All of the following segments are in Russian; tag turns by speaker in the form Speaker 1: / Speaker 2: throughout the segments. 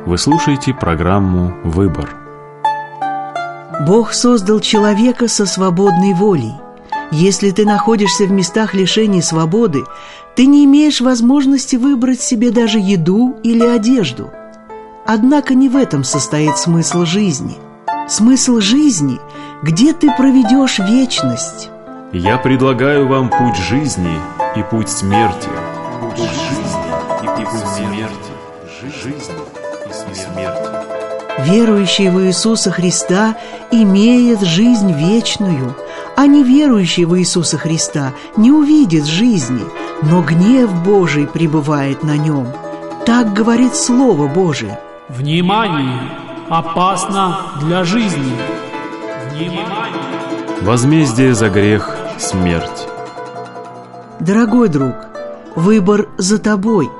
Speaker 1: Вы слушаете программу «Выбор».
Speaker 2: Бог создал человека со свободной волей. Если ты находишься в местах лишения свободы, ты не имеешь возможности выбрать себе даже еду или одежду. Однако не в этом состоит смысл жизни. Смысл жизни – где ты проведешь вечность.
Speaker 1: Я предлагаю вам путь жизни и путь смерти. Путь жизни и путь смерти. Жизнь и смерть.
Speaker 2: Верующий в Иисуса Христа имеет жизнь вечную, а неверующий в Иисуса Христа не увидит жизни, но гнев Божий пребывает на нем. Так говорит Слово Божие.
Speaker 3: Внимание! Опасно для жизни! Внимание!
Speaker 1: Возмездие за грех – смерть.
Speaker 2: Дорогой друг, выбор за тобой.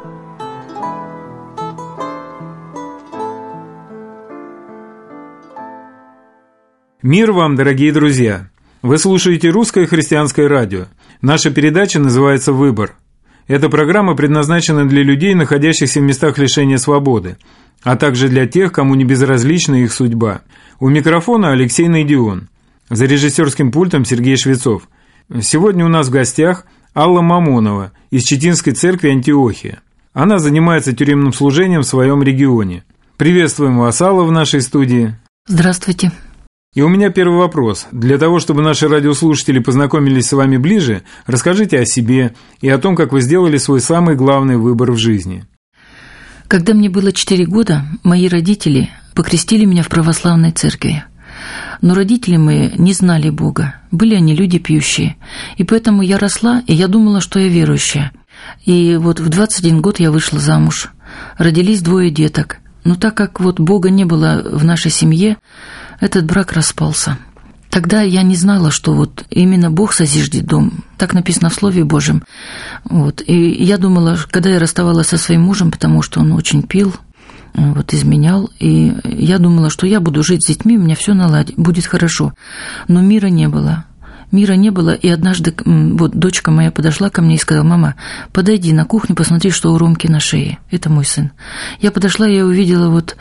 Speaker 4: Мир вам, дорогие друзья! Вы слушаете Русское христианское радио. Наша передача называется «Выбор». Эта программа предназначена для людей, находящихся в местах лишения свободы, а также для тех, кому не безразлична их судьба. У микрофона Алексей Найдион. За режиссерским пультом Сергей Швецов. Сегодня у нас в гостях Алла Мамонова из Читинской церкви Антиохия. Она занимается тюремным служением в своем регионе. Приветствуем вас, Алла, в нашей студии.
Speaker 5: Здравствуйте.
Speaker 4: И у меня первый вопрос. Для того, чтобы наши радиослушатели познакомились с вами ближе, расскажите о себе и о том, как вы сделали свой самый главный выбор в жизни.
Speaker 5: Когда мне было 4 года, мои родители покрестили меня в православной церкви. Но родители мои не знали Бога, были они люди пьющие. И поэтому я росла, и я думала, что я верующая. И вот в 21 год я вышла замуж. Родились 2 деток. Но так как вот Бога не было в нашей семье, этот брак распался. Тогда я не знала, что вот именно Бог созиждет дом. Так написано в Слове Божьем. Вот. И я думала, когда я расставалась со своим мужем, потому что он очень пил, вот, изменял, и я думала, что я буду жить с детьми, у меня все наладит, будет хорошо. Но мира не было. Мира не было, и однажды вот дочка моя подошла ко мне и сказала: «Мама, подойди на кухню, посмотри, что у Ромки на шее». Это мой сын. Я подошла, я увидела вот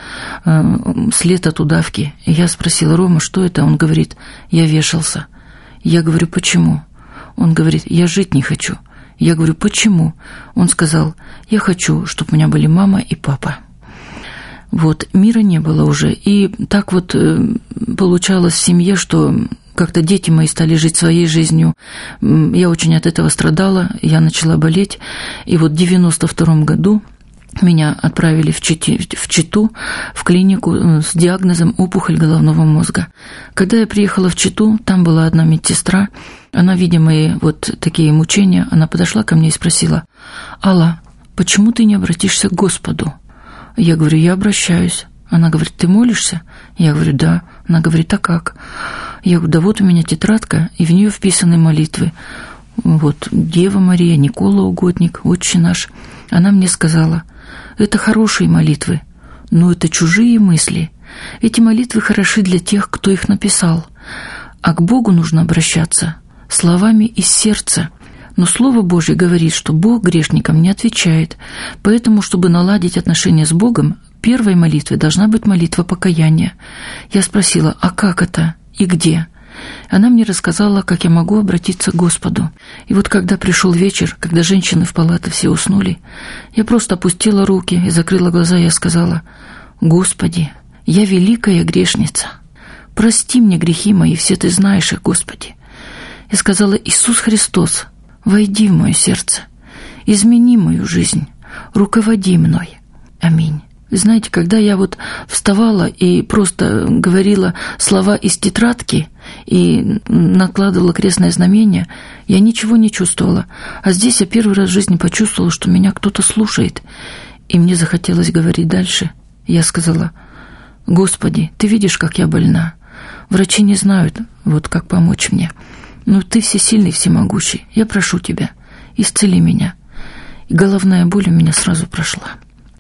Speaker 5: след от удавки. И я спросила: «Рома, что это?» Он говорит: «Я вешался». Я говорю: «Почему?» Он говорит: «Я жить не хочу». Я говорю: «Почему?» Он сказал: «Я хочу, чтобы у меня были мама и папа». Вот, мира не было уже. И так вот получалось в семье, что как-то дети мои стали жить своей жизнью. Я очень от этого страдала, я начала болеть. И вот в 92 году меня отправили в Читу, в клинику с диагнозом опухоль головного мозга. Когда я приехала в Читу, там была одна медсестра. Она, видя мои вот такие мучения, она подошла ко мне и спросила: «Алла, почему ты не обратишься к Господу?» Я говорю: «Я обращаюсь». Она говорит: «Ты молишься?» Я говорю: «Да». Она говорит: «А как?» Я говорю: «Да вот у меня тетрадка, и в нее вписаны молитвы. Вот Дева Мария, Никола Угодник, Отче наш». Она мне сказала: «Это хорошие молитвы, но это чужие мысли. Эти молитвы хороши для тех, кто их написал. А к Богу нужно обращаться словами из сердца». Но Слово Божье говорит, что Бог грешникам не отвечает. Поэтому, чтобы наладить отношения с Богом, первой молитвой должна быть молитва покаяния. Я спросила: «А как это и где?» Она мне рассказала, как я могу обратиться к Господу. И вот когда пришел вечер, когда женщины в палате все уснули, я просто опустила руки и закрыла глаза, и я сказала: «Господи, я великая грешница. Прости мне грехи мои, все Ты знаешь их, Господи». Я сказала: «Иисус Христос, войди в мое сердце, измени мою жизнь, руководи мной. Аминь». Вы знаете, когда я вот вставала и просто говорила слова из тетрадки и накладывала крестное знамение, я ничего не чувствовала. А здесь я первый раз в жизни почувствовала, что меня кто-то слушает. И мне захотелось говорить дальше. Я сказала: «Господи, Ты видишь, как я больна. Врачи не знают, вот как помочь мне. Но Ты всесильный, всемогущий. Я прошу Тебя, исцели меня». И головная боль у меня сразу прошла.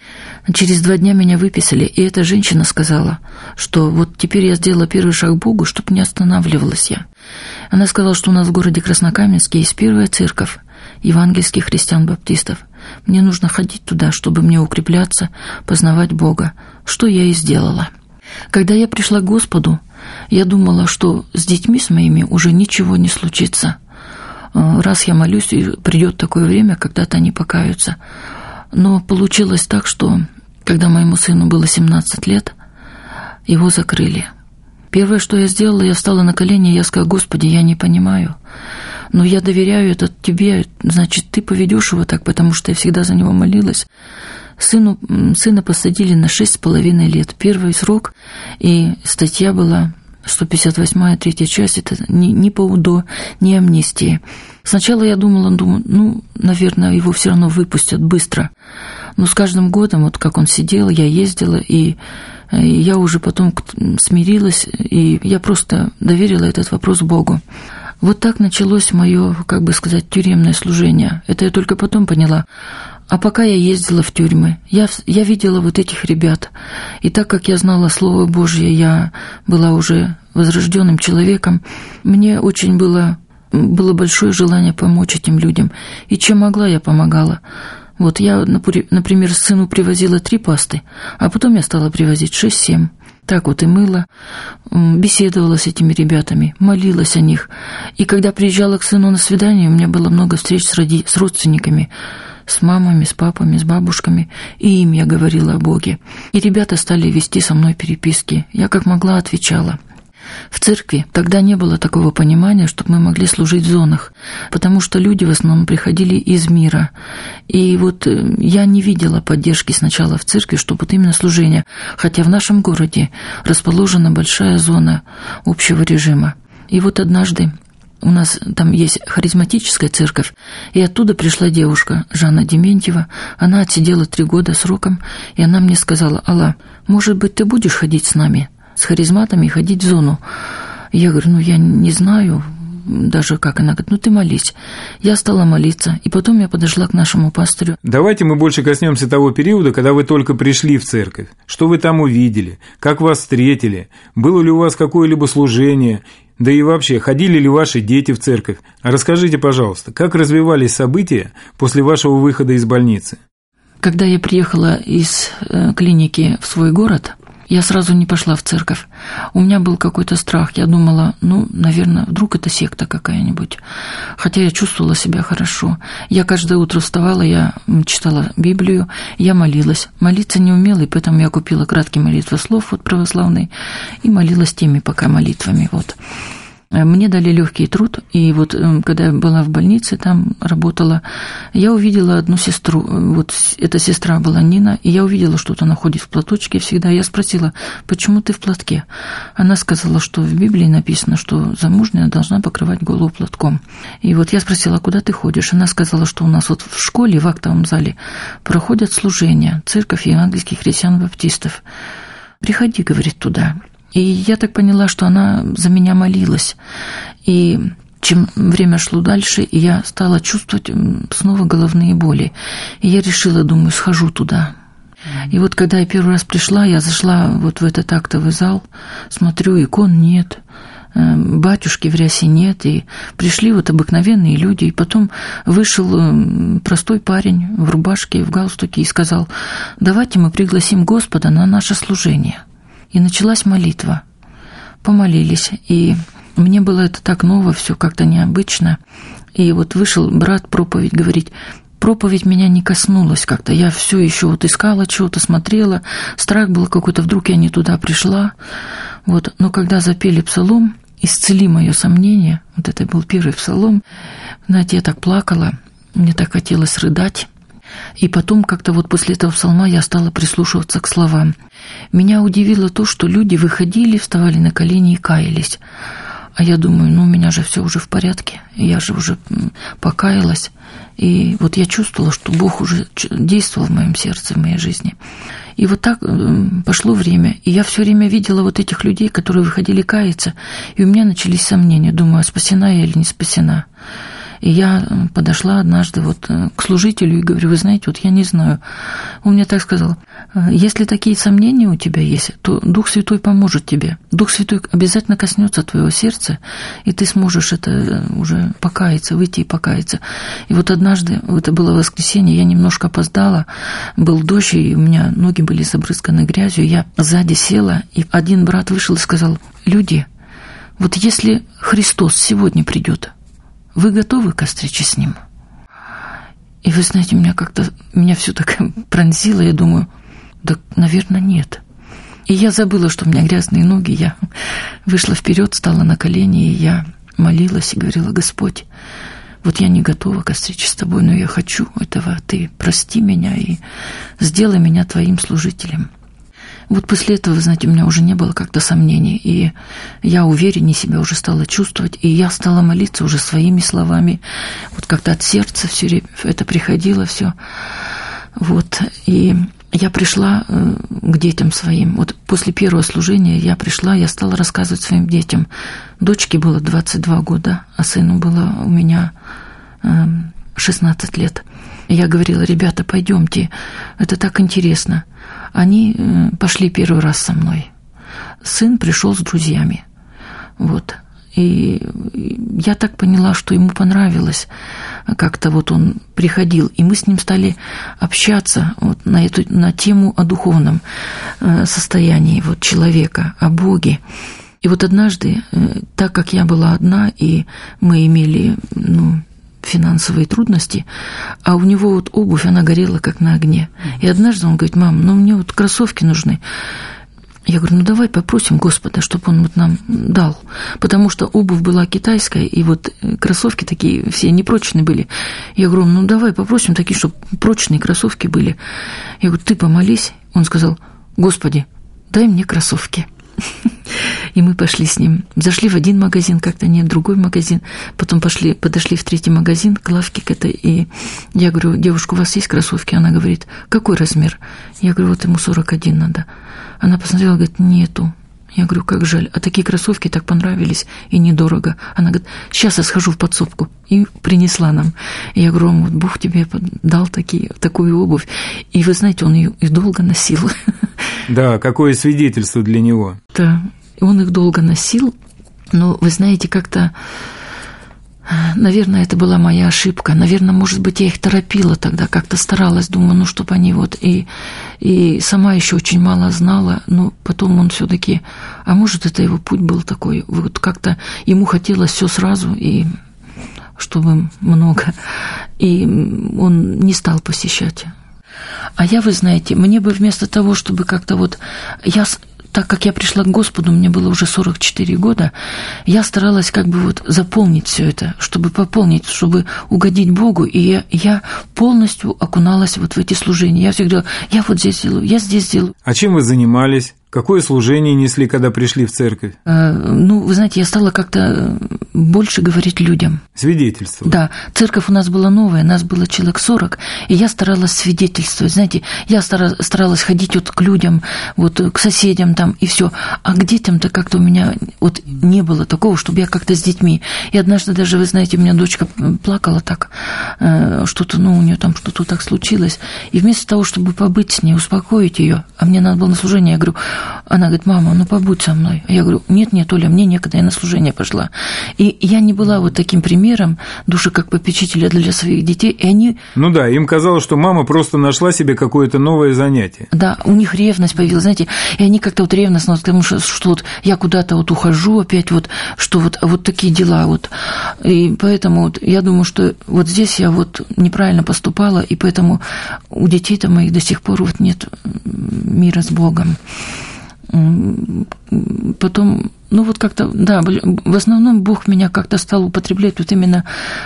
Speaker 5: Через 2 дня меня выписали, и эта женщина сказала, что вот теперь я сделала первый шаг к Богу, чтобы не останавливалась я. Она сказала, что у нас в городе Краснокаменске есть первая церковь евангельских христиан-баптистов. мне нужно ходить туда, чтобы мне укрепляться, познавать Бога, что я и сделала. Когда я пришла к Господу, я думала, что с детьми с моими уже ничего не случится. Раз я молюсь, и придет такое время, когда-то они покаются. Но получилось так, что когда моему сыну было 17 лет, его закрыли. Первое, что я сделала, я встала на колени, и я сказала: Господи, я не понимаю, но я доверяю это Тебе, значит, Ты поведешь его так, потому что я всегда за него молилась. Сына посадили на 6,5 лет. Первый срок, и статья была 158-я, 3-я часть, это ни по УДО, ни амнистии. Сначала я думала, наверное, его все равно выпустят быстро. Но с каждым годом, вот как он сидел, я ездила, и я уже потом смирилась, и я просто доверила этот вопрос Богу. Вот так началось мое, тюремное служение. Это я только потом поняла. А пока я ездила в тюрьмы, я видела вот этих ребят. И так как я знала Слово Божье, я была уже возрожденным человеком, мне очень было большое желание помочь этим людям. И чем могла, я помогала. Вот я, например, сыну привозила 3 пасты, а потом я стала привозить 6-7. Так вот и мыла, беседовала с этими ребятами, молилась о них. И когда приезжала к сыну на свидание, у меня было много встреч с родственниками, с мамами, с папами, с бабушками, и им я говорила о Боге. И ребята стали вести со мной переписки. Я как могла отвечала. В церкви тогда не было такого понимания, чтобы мы могли служить в зонах, потому что люди в основном приходили из мира. И вот я не видела поддержки сначала в церкви, чтобы вот именно служение, хотя в нашем городе расположена большая зона общего режима. И вот однажды у нас там есть харизматическая церковь, и оттуда пришла девушка, Жанна Дементьева. Она отсидела 3 года сроком, и она мне сказала: Алла, может быть, ты будешь ходить с нами, с харизматами, ходить в зону? Я говорю: я не знаю даже как. Она говорит: ты молись. Я стала молиться, и потом я подошла к нашему пастырю.
Speaker 4: Давайте мы больше коснемся того периода, когда вы только пришли в церковь. Что вы там увидели? Как вас встретили? Было ли у вас какое-либо служение? Да и вообще, ходили ли ваши дети в церковь? Расскажите, пожалуйста, как развивались события после вашего выхода из больницы?
Speaker 5: Когда я приехала из клиники в свой город, я сразу не пошла в церковь. У меня был какой-то страх. Я думала, наверное, вдруг это секта какая-нибудь. Хотя я чувствовала себя хорошо. Я каждое утро вставала, я читала Библию, я молилась. Молиться не умела, и поэтому я купила краткий молитвослов православный и молилась теми пока молитвами. Мне дали легкий труд, и вот когда я была в больнице, там работала, я увидела одну сестру, вот эта сестра была Нина, и я увидела, что она ходит в платочке всегда. Я спросила: почему ты в платке? Она сказала, что в Библии написано, что замужняя должна покрывать голову платком. И вот я спросила: куда ты ходишь? Она сказала, что у нас вот в школе, в актовом зале проходят служения, церковь евангельских христиан-баптистов. Приходи, говорит, туда. И я так поняла, что она за меня молилась. И чем время шло дальше, и я стала чувствовать снова головные боли. И я решила, думаю, схожу туда. И вот когда я первый раз пришла, я зашла вот в этот актовый зал, смотрю, икон нет, батюшки в рясе нет, и пришли вот обыкновенные люди. И потом вышел простой парень в рубашке, в галстуке и сказал: давайте мы пригласим Господа на наше служение. И началась молитва. Помолились, и мне было это так ново, все как-то необычно. И вот вышел брат проповедь говорить. Проповедь меня не коснулась как-то. Я все еще вот искала чего-то, смотрела. Страх был какой-то, вдруг я не туда пришла. Вот. Но когда запели псалом «Исцели мое сомнение», вот это был первый псалом, знаете, я так плакала, мне так хотелось рыдать. И потом как-то вот после этого псалма я стала прислушиваться к словам. Меня удивило то, что люди выходили, вставали на колени и каялись. А я думаю, у меня же все уже в порядке, я же уже покаялась. И вот я чувствовала, что Бог уже действовал в моем сердце, в моей жизни. И вот так пошло время, и я все время видела вот этих людей, которые выходили каяться, и у меня начались сомнения. Думаю, спасена я или не спасена. И я подошла однажды вот к служителю и говорю: вы знаете, вот я не знаю. Он мне так сказал: если такие сомнения у тебя есть, то Дух Святой поможет тебе. Дух Святой обязательно коснется твоего сердца, и ты сможешь это уже покаяться, выйти и покаяться. И вот однажды, это было воскресенье, я немножко опоздала, был дождь, и у меня ноги были забрызганы грязью, я сзади села, и один брат вышел и сказал: люди, вот если Христос сегодня придет, вы готовы к встрече с Ним? И вы знаете, меня все так пронзило, я думаю, да, наверное, нет. И я забыла, что у меня грязные ноги, я вышла вперед, стала на колени, и я молилась и говорила: Господь, вот я не готова к встрече с Тобой, но я хочу этого, Ты прости меня и сделай меня Твоим служителем. Вот после этого, вы знаете, у меня уже не было как-то сомнений, и я увереннее себя уже стала чувствовать, и я стала молиться уже своими словами, вот как-то от сердца все это приходило все. Вот, и я пришла к детям своим. Вот после первого служения я пришла, я стала рассказывать своим детям. Дочке было 22 года, а сыну было у меня 16 лет. И я говорила: ребята, пойдемте, это так интересно. Они пошли первый раз со мной. Сын пришел с друзьями. Вот. И я так поняла, что ему понравилось. Как-то вот он приходил, и мы с ним стали общаться вот на тему о духовном состоянии вот человека, о Боге. И вот однажды, так как я была одна, и мы имели финансовые трудности, а у него вот обувь, она горела как на огне. И однажды он говорит: мам, мне вот кроссовки нужны. Я говорю: давай попросим Господа, чтобы он вот нам дал. Потому что обувь была китайская, и вот кроссовки такие все непрочные были. Я говорю: давай попросим такие, чтобы прочные кроссовки были. Я говорю: ты помолись. Он сказал: Господи, дай мне кроссовки. И мы пошли с ним. Зашли в один магазин, как-то нет, в другой магазин. Потом подошли в третий магазин, к лавке к этой. И я говорю: девушка, у вас есть кроссовки? Она говорит: какой размер? Я говорю: вот ему 41 надо. Она посмотрела, говорит: нету. Я говорю: как жаль. А такие кроссовки так понравились и недорого. Она говорит: сейчас я схожу в подсобку. И принесла нам. И я говорю: вот Бог тебе дал такую обувь. И вы знаете, он ее и долго носил.
Speaker 4: Да, какое свидетельство для него.
Speaker 5: Да, он их долго носил. Но вы знаете, как-то, наверное, это была моя ошибка. Наверное, может быть, я их торопила тогда, как-то старалась, думаю, чтобы они вот... И сама еще очень мало знала, но потом он все-таки... А может, это его путь был такой, вот как-то ему хотелось все сразу, и чтобы много. И он не стал посещать. А я, вы знаете, мне бы вместо того, чтобы как-то вот... Так как я пришла к Господу, мне было уже 44 года, я старалась как бы вот заполнить все это, чтобы пополнить, чтобы угодить Богу, и я полностью окуналась вот в эти служения. Я всегда: я вот здесь делаю, я здесь делаю.
Speaker 4: А чем вы занимались? Какое служение несли, когда пришли в церковь?
Speaker 5: Вы знаете, я стала как-то больше говорить людям.
Speaker 4: Свидетельствовать?
Speaker 5: Да. Церковь у нас была новая, нас было человек 40, и я старалась свидетельствовать. Знаете, я старалась ходить вот к людям, вот к соседям там, и все. А к детям-то как-то у меня вот не было такого, чтобы я как-то с детьми. И однажды даже, вы знаете, у меня дочка плакала так, что-то, у нее там что-то так случилось. И вместо того, чтобы побыть с ней, успокоить ее, а мне надо было на служение, я говорю... Она говорит: мама, побудь со мной. Я говорю: нет, Оля, мне некогда, я на служение пошла. И я не была вот таким примером души как попечителя для своих детей, и они...
Speaker 4: им казалось, что мама просто нашла себе какое-то новое занятие.
Speaker 5: Да, у них ревность появилась, знаете, и они как-то вот ревностно, потому что вот я куда-то вот ухожу опять, вот, что вот такие дела вот. И поэтому вот я думаю, что вот здесь я вот неправильно поступала, и поэтому у детей-то моих до сих пор вот нет мира с Богом. Потом, как-то, да, в основном Бог меня как-то стал употреблять, вот именно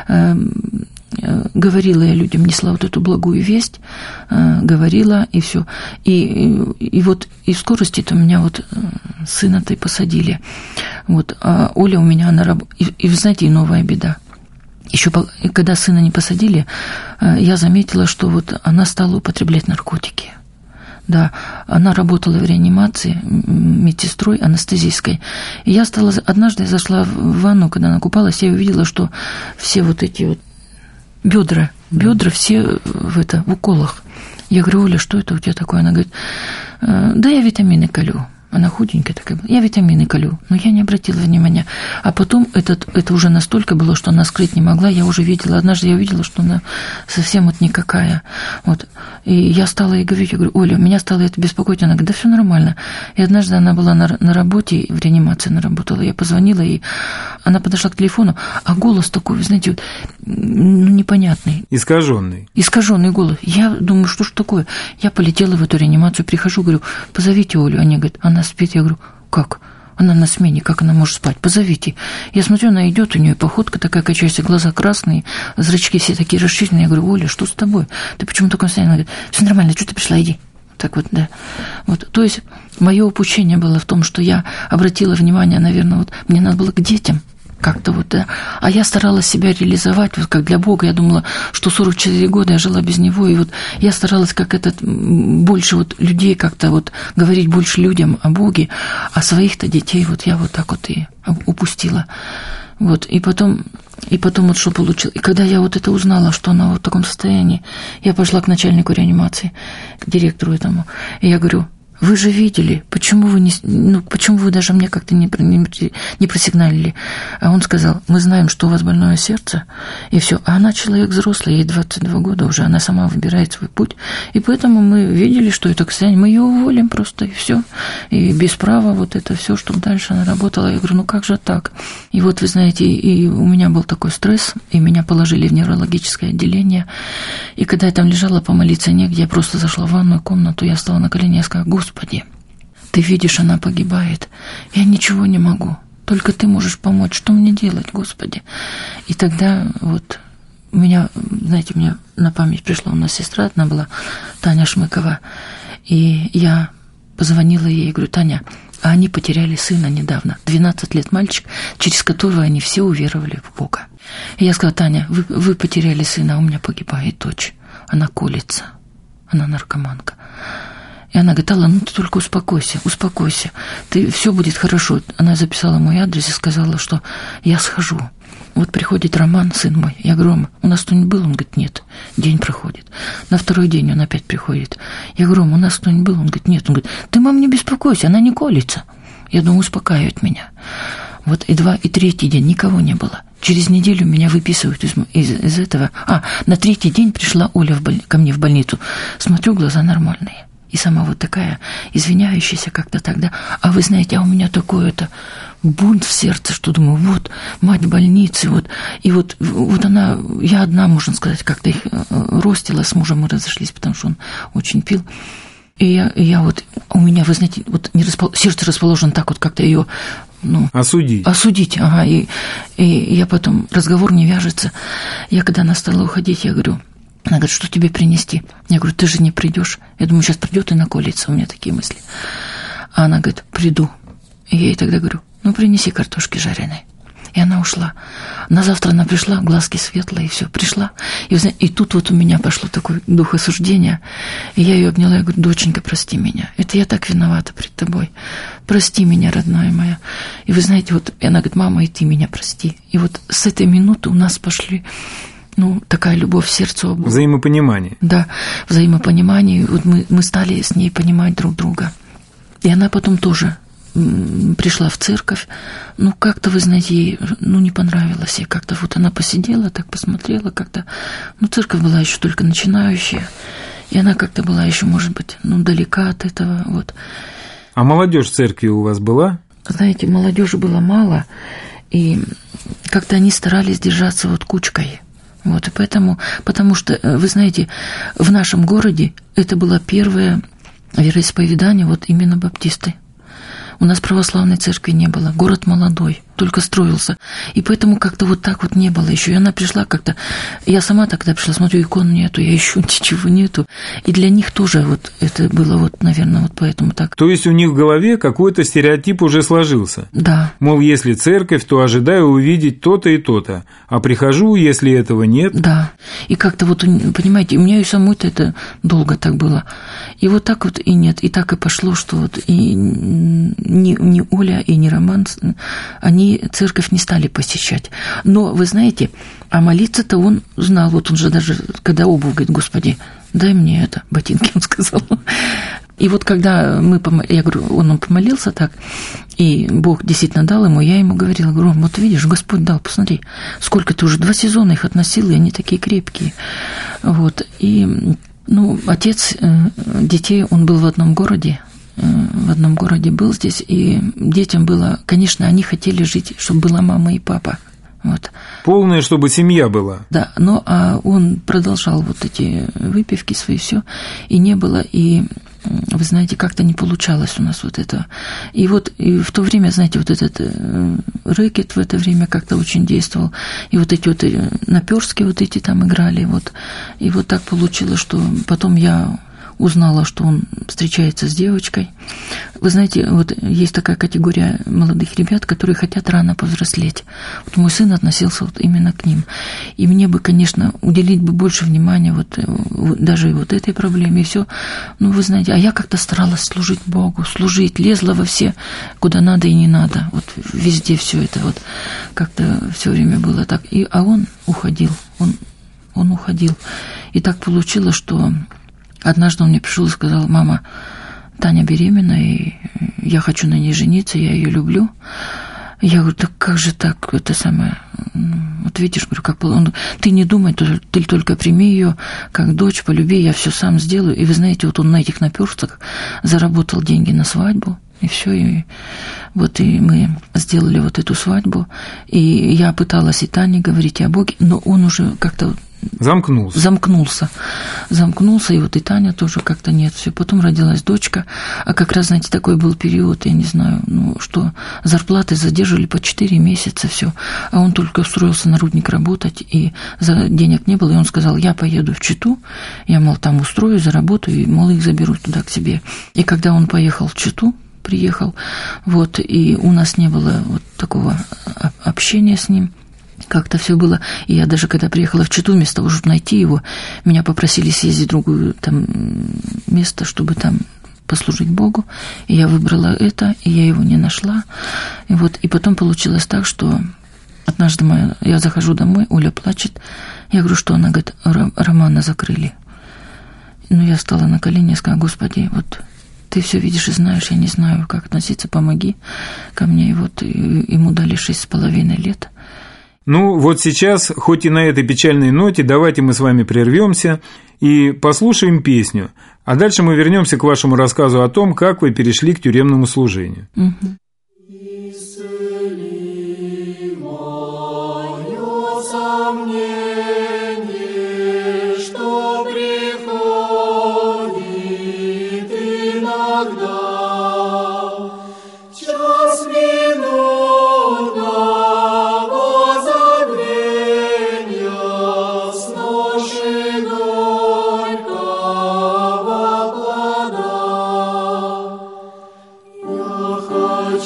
Speaker 5: говорила я людям, несла вот эту благую весть, говорила, и все. И вот и в скорости-то меня вот сына-то и посадили. Вот, а Оля у меня на работе, и вы знаете, и новая беда. Еще когда сына не посадили, я заметила, что вот она стала употреблять наркотики. Да, она работала в реанимации медсестрой анестезийской. И я однажды зашла в ванну, когда она купалась, я увидела, что все вот эти вот бедра все в уколах. Я говорю: Оля, что это у тебя такое? Она говорит: да я витамины колю. Она худенькая такая была. Я витамины колю, но я не обратила внимания. А потом это уже настолько было, что она скрыть не могла. Я уже видела, однажды я увидела, что она совсем вот никакая. Вот. И я стала ей говорить, я говорю: Оля, меня стало это беспокоить. Она говорит: да все нормально. И однажды она была на работе, в реанимации она работала. Я позвонила ей, она подошла к телефону, а голос такой, вы знаете, вот, непонятный. Искаженный голос. Я думаю, что ж такое? Я полетела в эту реанимацию, прихожу, говорю: позовите Олю. Они говорят: она спит. Я говорю: как? Она на смене, как она может спать? Позовите. Я смотрю, она идет, у нее походка такая, качается, глаза красные, зрачки все такие расширенные. Я говорю: Оля, что с тобой? Ты почему такое состояние? Она говорит: все нормально, что ты пришла, иди. Так вот, да. Вот, то есть мое упущение было в том, что я обратила внимание, наверное, вот мне надо было к детям как-то вот, да. А я старалась себя реализовать, вот как для Бога. Я думала, что 44 года я жила без Него, и вот я старалась как больше вот людей как-то вот говорить больше людям о Боге, а своих-то детей вот я вот так вот и упустила. Вот, и потом вот что получилось. И когда я вот это узнала, что она вот в таком состоянии, я пошла к начальнику реанимации, к директору этому, и я говорю: вы же видели, почему вы даже мне как-то не просигналили? А он сказал: мы знаем, что у вас больное сердце, и все. А она человек взрослый, ей 22 года уже, она сама выбирает свой путь. И поэтому мы видели, что это состояние, мы ее уволим просто, и все. И без права вот это все, чтобы дальше она работала. Я говорю: ну как же так? И вот, вы знаете, и у меня был такой стресс, и меня положили в неврологическое отделение. И когда я там лежала, помолиться негде, я просто зашла в ванную комнату, я стала на колени, я сказала: Господи, Ты видишь, она погибает. Я ничего не могу. Только Ты можешь помочь. Что мне делать, Господи? И тогда вот мне на память пришла, у нас сестра одна была, Таня Шмыкова. И я позвонила ей и говорю: Таня, а они потеряли сына недавно, 12 лет мальчик, через которого они все уверовали в Бога. И я сказала: Таня, вы потеряли сына, а у меня погибает дочь. Она колется, она наркоманка. И она говорит: Алла, ты только успокойся, все будет хорошо. Она записала мой адрес и сказала, что я схожу. Вот приходит Роман, сын мой. Я говорю: Рома, у нас кто-нибудь был? Он говорит: нет. День проходит. На второй день он опять приходит. Я говорю: Рома, у нас кто-нибудь был? Он говорит: нет. Он говорит: ты, мам, не беспокойся, она не колется. Я думаю, успокаивает меня. Вот и третий день никого не было. Через неделю меня выписывают из этого. На третий день пришла Оля ко мне в больницу. Смотрю, глаза нормальные. И сама вот такая, извиняющаяся как-то тогда. А вы знаете, у меня такой-то бунт в сердце, что думаю, вот, мать больницы, вот. И вот она, я одна, можно сказать, как-то их ростила, с мужем мы разошлись, потому что он очень пил. И я вот, у меня, вы знаете, вот сердце расположено так вот, как-то ее, осудить, ага. И я потом, разговор не вяжется. Я когда она стала уходить, я говорю: она говорит: что тебе принести? Я говорю: ты же не придешь. Я думаю, сейчас придет и наколется. У меня такие мысли. А она говорит: приду. И я ей тогда говорю: принеси картошки жареной. И она ушла. На завтра она пришла, глазки светлые, и все, пришла. И тут вот у меня пошло такое дух осуждения. И я ее обняла, я говорю: доченька, прости меня. Это я так виновата пред тобой. Прости меня, родная моя. И вы знаете, вот, и она говорит: мама, и ты меня прости. И вот с этой минуты у нас пошли... такая любовь в сердце.
Speaker 4: Взаимопонимание.
Speaker 5: Да, взаимопонимание. Вот мы стали с ней понимать друг друга. И она потом тоже пришла в церковь. Как-то, вы знаете, ей, не понравилось. И как-то вот она посидела, так посмотрела, как-то... церковь была еще только начинающая. И она как-то была еще, может быть, далека от этого. Вот.
Speaker 4: А молодежь в церкви у вас была?
Speaker 5: Знаете, молодежи было мало. И как-то они старались держаться вот кучкой. Вот, и поэтому, потому что, вы знаете, в нашем городе это было первое вероисповедание, вот именно баптисты. У нас православной церкви не было, город молодой. только строился. И поэтому как-то вот так вот не было еще. И она пришла как-то... Я сама тогда пришла, смотрю, икон нету, я ищу, ничего нету. И для них тоже вот это было вот, наверное, вот поэтому так.
Speaker 4: То есть у них в голове какой-то стереотип уже сложился?
Speaker 5: Да.
Speaker 4: Мол, если церковь, то ожидаю увидеть то-то и то-то, а прихожу, если этого нет.
Speaker 5: Да. И как-то вот, понимаете, у меня и самой-то это долго так было. И вот так вот и нет. И так и пошло, что вот и ни Оля, и ни Роман, они церковь не стали посещать. Но, вы знаете, а молиться-то он знал. Вот он же даже, когда обувь, говорит, Господи, дай мне это, ботинки, он сказал. И вот когда я говорю, он помолился так, и Бог действительно дал ему, я ему говорила, говорю, вот видишь, Господь дал, посмотри, сколько ты уже 2 сезона их относил, и они такие крепкие. Вот, и, отец детей, он был в одном городе был здесь, и детям было, конечно, они хотели жить, чтобы была мама и папа. Вот.
Speaker 4: Полная, чтобы семья была.
Speaker 5: Да, а он продолжал вот эти выпивки свои, все, и не было, и вы знаете, как-то не получалось у нас вот это. И вот и в то время, знаете, вот этот рэкет в это время как-то очень действовал, и вот эти вот наперстки вот эти там играли, вот, и вот так получилось, что потом я узнала, что он встречается с девочкой. Вы знаете, вот есть такая категория молодых ребят, которые хотят рано повзрослеть. Вот мой сын относился вот именно к ним. И мне бы, конечно, уделить бы больше внимания вот даже и вот этой проблеме, и все. Вы знаете, а я как-то старалась служить Богу, лезла во все, куда надо и не надо. Вот везде все это вот как-то все время было так. А он уходил, он уходил. И так получилось, что однажды он мне пришел и сказал: мама, Таня беременна, и я хочу на ней жениться, я ее люблю. Я говорю, да как же так, это самое, вот видишь, говорю, как было. Он, ты не думай, ты только прими ее как дочь, полюби, я все сам сделаю. И вы знаете, вот он на этих наперстах заработал деньги на свадьбу, и все, и вот и мы сделали вот эту свадьбу, и я пыталась и Тане говорить, и о Боге, но он уже как-то Замкнулся, и вот и Таня тоже как-то нет. Все. Потом родилась дочка, а как раз, знаете, такой был период, я не знаю, что зарплаты задерживали по 4 месяца, все. А он только устроился на рудник работать, и денег не было, и он сказал, я поеду в Читу, я, мол, там устрою, заработаю, и, мол, их заберу туда к себе. И когда он поехал в Читу, приехал, вот, и у нас не было вот такого общения с ним, как-то все было. И я даже, когда приехала в Читу, вместо того, чтобы найти его, меня попросили съездить в другое там место, чтобы там послужить Богу. И я выбрала это, и я его не нашла. И вот, и потом получилось так, что однажды я захожу домой, Оля плачет. Я говорю, что она говорит, Романа закрыли. Я стала на колени и сказала, Господи, вот ты все видишь и знаешь, я не знаю, как относиться, помоги ко мне. И вот ему дали 6,5 лет.
Speaker 4: Вот сейчас, хоть и на этой печальной ноте, давайте мы с вами прервемся и послушаем песню, а дальше мы вернемся к вашему рассказу о том, как вы перешли к тюремному служению.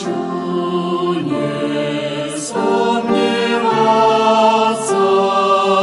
Speaker 6: Хочу не сомневаться.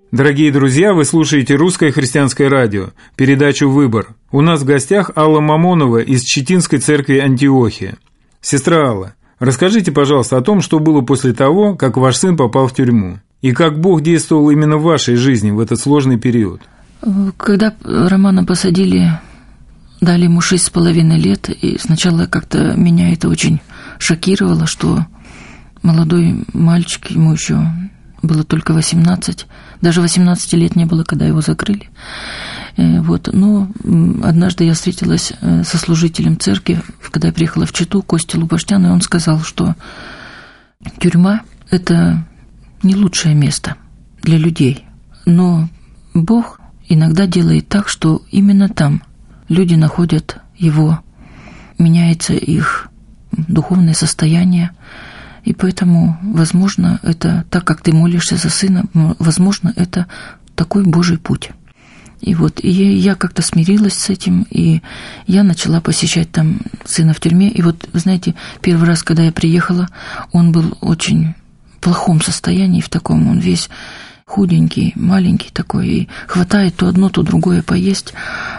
Speaker 4: Дорогие друзья, вы слушаете «Русское христианское радио», передачу «Выбор». У нас в гостях Алла Мамонова из Читинской церкви Антиохия. Сестра Алла, расскажите, пожалуйста, о том, что было после того, как ваш сын попал в тюрьму, и как Бог действовал именно в вашей жизни в этот сложный период.
Speaker 5: Когда Романа посадили, дали ему 6,5 лет, и сначала как-то меня это очень шокировало, что молодой мальчик, ему еще было только 18, даже 18 лет не было, когда его закрыли. Но однажды я встретилась со служителем церкви, когда я приехала в Читу, Костя Лубаштян, и он сказал, что тюрьма – это не лучшее место для людей, но Бог иногда делает так, что именно там люди находят Его, меняется их духовное состояние. И поэтому, возможно, это, так как ты молишься за сына, возможно, это такой Божий путь. И я как-то смирилась с этим, и я начала посещать там сына в тюрьме. И вы знаете, первый раз, когда я приехала, он был в очень плохом состоянии, в таком, он весь худенький, маленький такой, и хватает то одно, то другое поесть.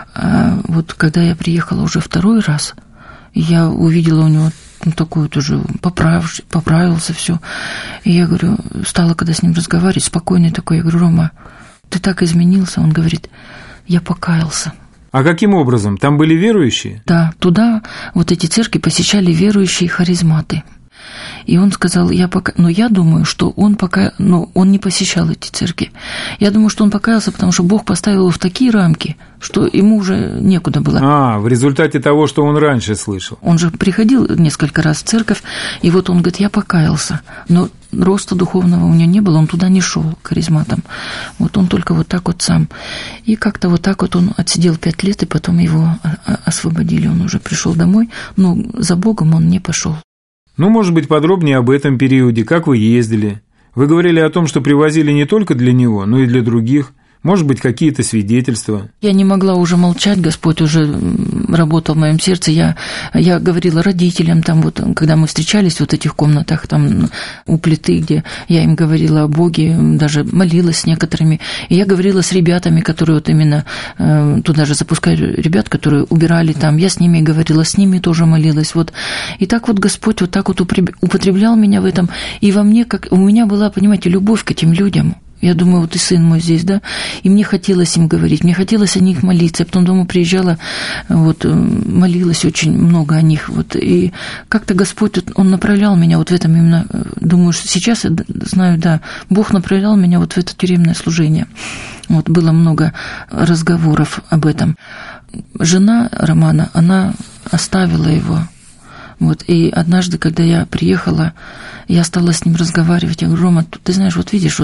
Speaker 5: А когда я приехала уже второй раз, я увидела у него такой тоже поправился все. И я говорю, стала когда с ним разговаривать, спокойный такой, я говорю, Рома, ты так изменился? Он говорит, я покаялся.
Speaker 4: А каким образом? Там были верующие?
Speaker 5: Да, туда эти церкви посещали верующие харизматы. И он сказал, я думаю, что он он не посещал эти церкви. Я думаю, что он покаялся, потому что Бог поставил его в такие рамки, что ему уже некуда было.
Speaker 4: В результате того, что он раньше слышал.
Speaker 5: Он же приходил несколько раз в церковь, и он говорит, я покаялся. Но роста духовного у него не было, он туда не шел к харизматам. Он только так сам. И как-то он отсидел 5 лет, и потом его освободили. Он уже пришел домой, но за Богом он не пошел.
Speaker 4: Может быть, подробнее об этом периоде, как вы ездили. Вы говорили о том, что привозили не только для него, но и для других. Может быть, какие-то свидетельства?
Speaker 5: Я не могла уже молчать, Господь уже работал в моем сердце. Я говорила родителям, когда мы встречались в этих комнатах, там у плиты, где я им говорила о Боге, даже молилась с некоторыми. И я говорила с ребятами, которые именно, туда же запускали ребят, которые убирали там. Я с ними говорила, с ними тоже молилась. И так Господь употреблял меня в этом. И во мне, у меня была, понимаете, любовь к этим людям. Я думаю, и сын мой здесь, да, и мне хотелось им говорить, мне хотелось о них молиться. Я потом дома приезжала, молилась очень много о них, и как-то Господь, Он направлял меня в этом именно, думаю, что сейчас я знаю, да, Бог направлял меня в это тюремное служение. Было много разговоров об этом. Жена Романа, она оставила его. И однажды, когда я приехала, я стала с ним разговаривать. Я говорю, Рома, ты знаешь, видишь,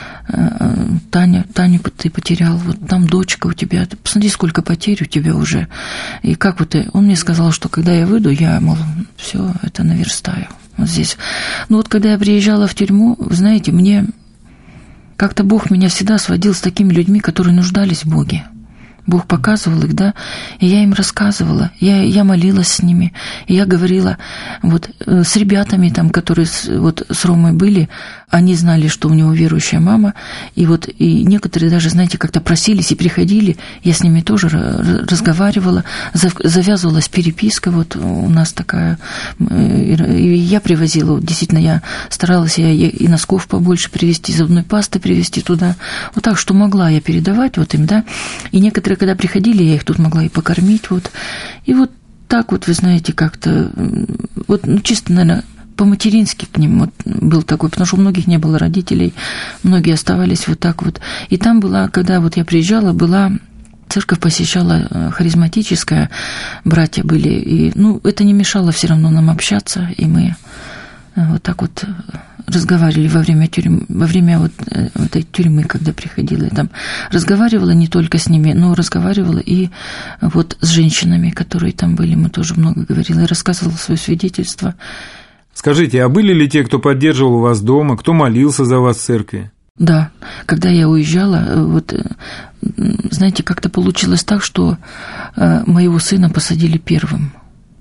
Speaker 5: Таню ты потерял, там дочка у тебя, посмотри, сколько потерь у тебя уже. И как он мне сказал, что когда я выйду, я, все это наверстаю здесь. Когда я приезжала в тюрьму, вы знаете, мне как-то Бог меня всегда сводил с такими людьми, которые нуждались в Боге. Бог показывал их, да, и я им рассказывала, я молилась с ними, и я говорила, с ребятами там, которые с Ромой были, они знали, что у него верующая мама, и некоторые даже, знаете, как-то просились и приходили, я с ними тоже разговаривала, завязывалась переписка, у нас такая, и я привозила, действительно, я старалась и носков побольше привезти, зубной пасты привезти туда, так, что могла я передавать им, да, и некоторые, когда приходили, я их тут могла и покормить, и так вы знаете, как-то, чисто, наверное, по-матерински к ним был такой, потому что у многих не было родителей, многие оставались так. И там была, когда я приезжала, была церковь, посещала харизматическая, братья были, и, это не мешало все равно нам общаться, и мы разговаривали во время этой тюрьмы, когда приходила. Я там разговаривала не только с ними, но разговаривала и с женщинами, которые там были. Мы тоже много говорили, рассказывала свое свидетельство.
Speaker 4: Скажите, а были ли те, кто поддерживал вас дома, кто молился за вас в церкви?
Speaker 5: Да, когда я уезжала, знаете, как-то получилось так, что моего сына посадили первым.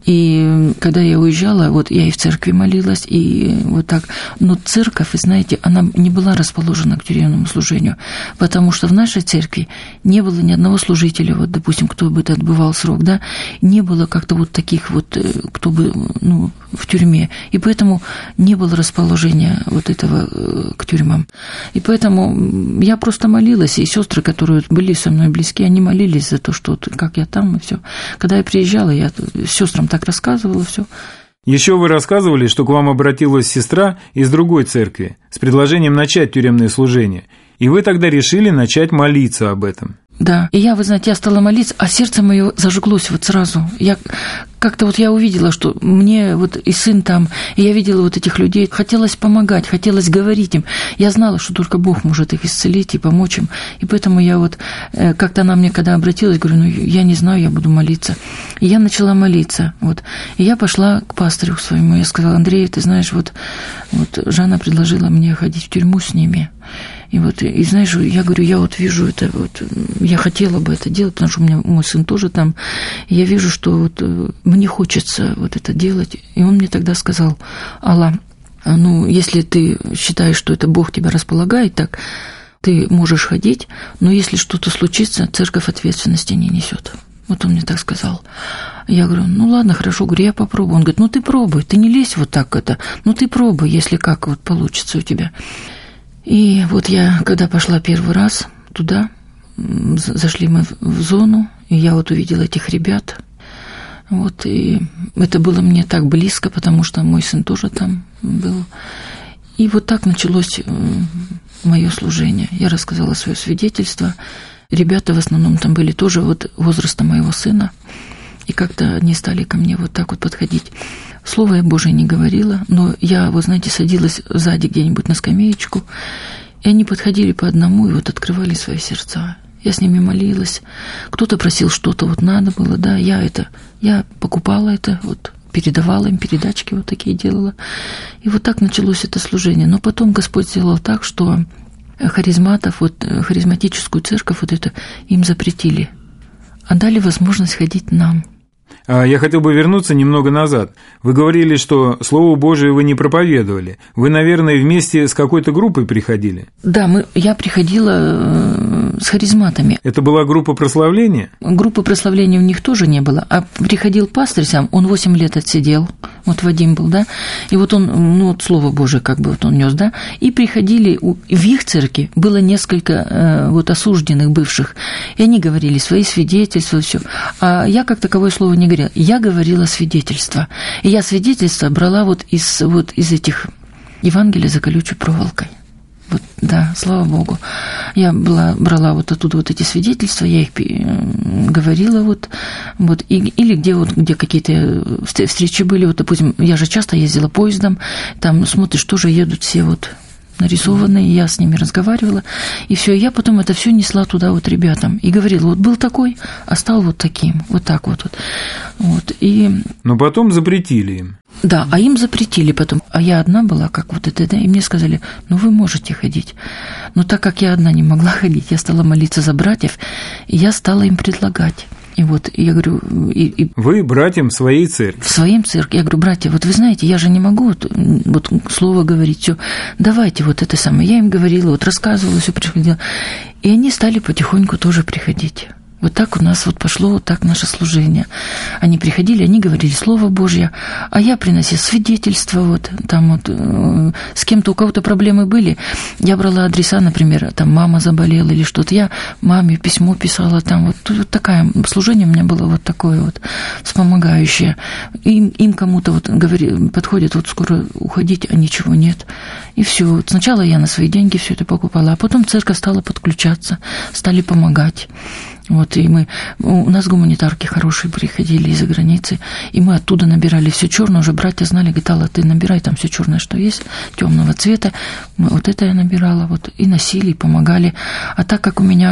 Speaker 5: И когда я уезжала, вот я и в церкви молилась, и вот так. Но церковь, вы знаете, она не была расположена к тюремному служению, потому что в нашей церкви не было ни одного служителя, вот, допустим, кто бы отбывал срок, да, не было как-то вот таких вот, кто бы, ну, в тюрьме. И поэтому не было расположения вот этого к тюрьмам. И поэтому я просто молилась, и сестры, которые были со мной близки, они молились за то, что как я там, и все. Когда я приезжала, я сестрам так рассказывала все.
Speaker 4: Еще вы рассказывали, что к вам обратилась сестра из другой церкви с предложением начать тюремное служение, и вы тогда решили начать молиться об этом.
Speaker 5: Да, и я, вы знаете, я стала молиться, а сердце мое зажглось вот сразу. Я как-то вот я увидела, что мне вот и сын там, и я видела вот этих людей, хотелось помогать, хотелось говорить им. Я знала, что только Бог может их исцелить и помочь им, и поэтому я вот, как-то она мне когда обратилась, говорю, ну, я не знаю, я буду молиться. И я начала молиться, вот. И я пошла к пастырю своему, я сказала, Андрей, ты знаешь, вот Жанна предложила мне ходить в тюрьму с ними. И вот, и знаешь, я говорю, я вот вижу это, вот, я хотела бы это делать, потому что у меня мой сын тоже там, и я вижу, что вот мне хочется вот это делать. И он мне тогда сказал, Алла, ну, если ты считаешь, что это Бог тебя располагает так, ты можешь ходить, но если что-то случится, церковь ответственности не несет. Вот он мне так сказал. Я говорю, ну ладно, хорошо, говорю, я попробую. Он говорит, ну ты пробуй, ты не лезь вот так это, ну ты пробуй, если как вот получится у тебя. И вот я, когда пошла первый раз туда, зашли мы в зону, и я вот увидела этих ребят. Вот, и это было мне так близко, потому что мой сын тоже там был. И вот так началось мое служение. Я рассказала свое свидетельство. Ребята в основном там были тоже вот возраста моего сына. И как-то они стали ко мне вот так вот подходить. Слово я Божие не говорила, но я, вот знаете, садилась сзади где-нибудь на скамеечку, и они подходили по одному и вот открывали свои сердца. Я с ними молилась. Кто-то просил что-то, вот надо было, да, я покупала это, вот передавала им, передачки вот такие делала. И вот так началось это служение. Но потом Господь сделал так, что харизматов, вот харизматическую церковь вот это им запретили, а дали возможность ходить нам.
Speaker 4: Я хотел бы вернуться немного назад. Вы говорили, что Слово Божие вы не проповедовали. Вы, наверное, вместе с какой-то группой приходили?
Speaker 5: Да, я приходила с харизматами.
Speaker 4: Это была группа прославления?
Speaker 5: Группы прославления у них тоже не было. А приходил пастырь сам, он 8 лет отсидел. Вот Вадим был, да? И вот он, ну, вот Слово Божие как бы вот он нес, да? И приходили, в их церкви было несколько вот осужденных бывших. И они говорили свои свидетельства, все. А я как таковое слово не говорила. Я говорила свидетельства. И я свидетельства брала вот из этих Евангелий за колючей проволокой. Вот, да, слава Богу. Я брала вот оттуда вот эти свидетельства, я их говорила вот или где какие-то встречи были, вот, допустим, я же часто ездила поездом, там смотришь, тоже едут все вот нарисованные, я с ними разговаривала, и все, я потом это все несла туда вот ребятам и говорила, вот был такой, а стал вот таким, вот так вот. И...
Speaker 4: Но потом запретили им.
Speaker 5: Да, а им запретили потом, а я одна была, как вот это, да, и мне сказали, ну вы можете ходить, но так как я одна не могла ходить, я стала молиться за братьев, и я стала им предлагать. И вот я говорю...
Speaker 4: Вы братьям своей церкви?
Speaker 5: В своей церкви. Я говорю, братья, вот вы знаете, я же не могу вот слово говорить, все. Давайте вот это самое. Я им говорила, вот рассказывала, все приходила. И они стали потихоньку тоже приходить. Вот так у нас вот пошло вот так наше служение. Они приходили, они говорили Слово Божье, а я приносила свидетельства, вот там вот с кем-то, у кого-то проблемы были, я брала адреса, например, там мама заболела или что-то, я маме письмо писала, там вот такое служение у меня было вот такое вот вспомогающее. Им кому-то вот подходит, вот скоро уходить, а ничего нет. И все. Вот сначала я на свои деньги все это покупала, а потом церковь стала подключаться, стали помогать. Вот, и у нас гуманитарки хорошие приходили из-за границы, и мы оттуда набирали все черное, уже братья знали, говорит, Алла, ты набирай там все черное, что есть, темного цвета, вот это я набирала, вот, и носили, и помогали. А так как у меня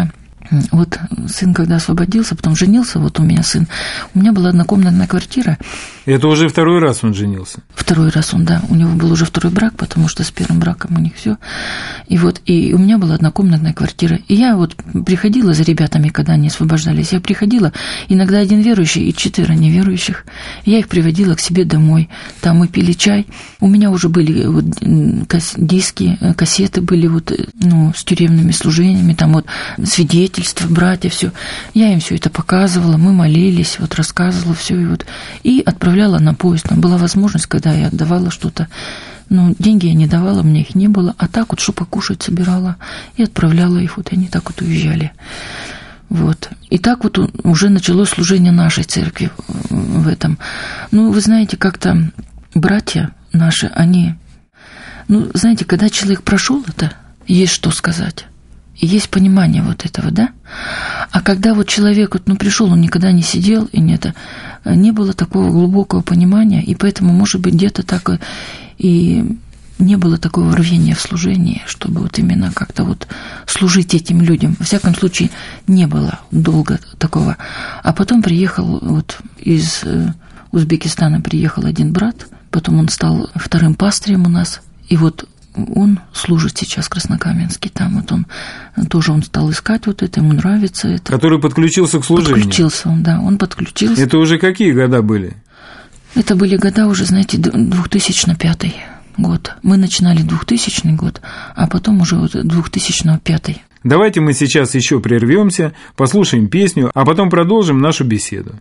Speaker 5: Вот сын, когда освободился, потом женился, вот у меня сын, у меня была однокомнатная квартира.
Speaker 4: Это уже второй раз он женился?
Speaker 5: Второй раз он, да. У него был уже второй брак, потому что с первым браком у них все. И вот, и у меня была однокомнатная квартира. И я вот приходила за ребятами, когда они освобождались. Я приходила, иногда один верующий и 4 неверующих. Я их приводила к себе домой. Там мы пили чай. У меня уже были вот диски, кассеты были вот, ну, с тюремными служениями, там вот свидетельства, братья, все. Я им все это показывала, мы молились, вот рассказывала все и вот. И отправляла на поезд. Там была возможность, когда я отдавала что-то. Ну, деньги я не давала, у меня их не было. А так вот, что покушать собирала. И отправляла их, вот, и они так вот уезжали. Вот. И так вот уже началось служение нашей церкви в этом. Ну, вы знаете, как-то братья наши, они... Ну, знаете, когда человек прошел это, есть что сказать. И есть понимание вот этого, да? А когда вот человек вот, ну, пришел, он никогда не сидел, и не было такого глубокого понимания, и поэтому, может быть, где-то так и не было такого рвения в служении, чтобы вот именно как-то вот служить этим людям. Во всяком случае, не было долго такого. А потом приехал вот из Узбекистана приехал один брат, потом он стал вторым пастырем у нас, и вот он служит сейчас в Краснокаменске, там вот он стал искать вот это, ему нравится это. Который
Speaker 4: подключился к служению?
Speaker 5: Подключился он, да, он подключился.
Speaker 4: Это уже какие года были?
Speaker 5: Это были года уже, знаете, 2005 год. Мы начинали 2000 год, а потом уже вот 2005.
Speaker 4: Давайте мы сейчас еще прервемся, послушаем песню, а потом продолжим нашу беседу.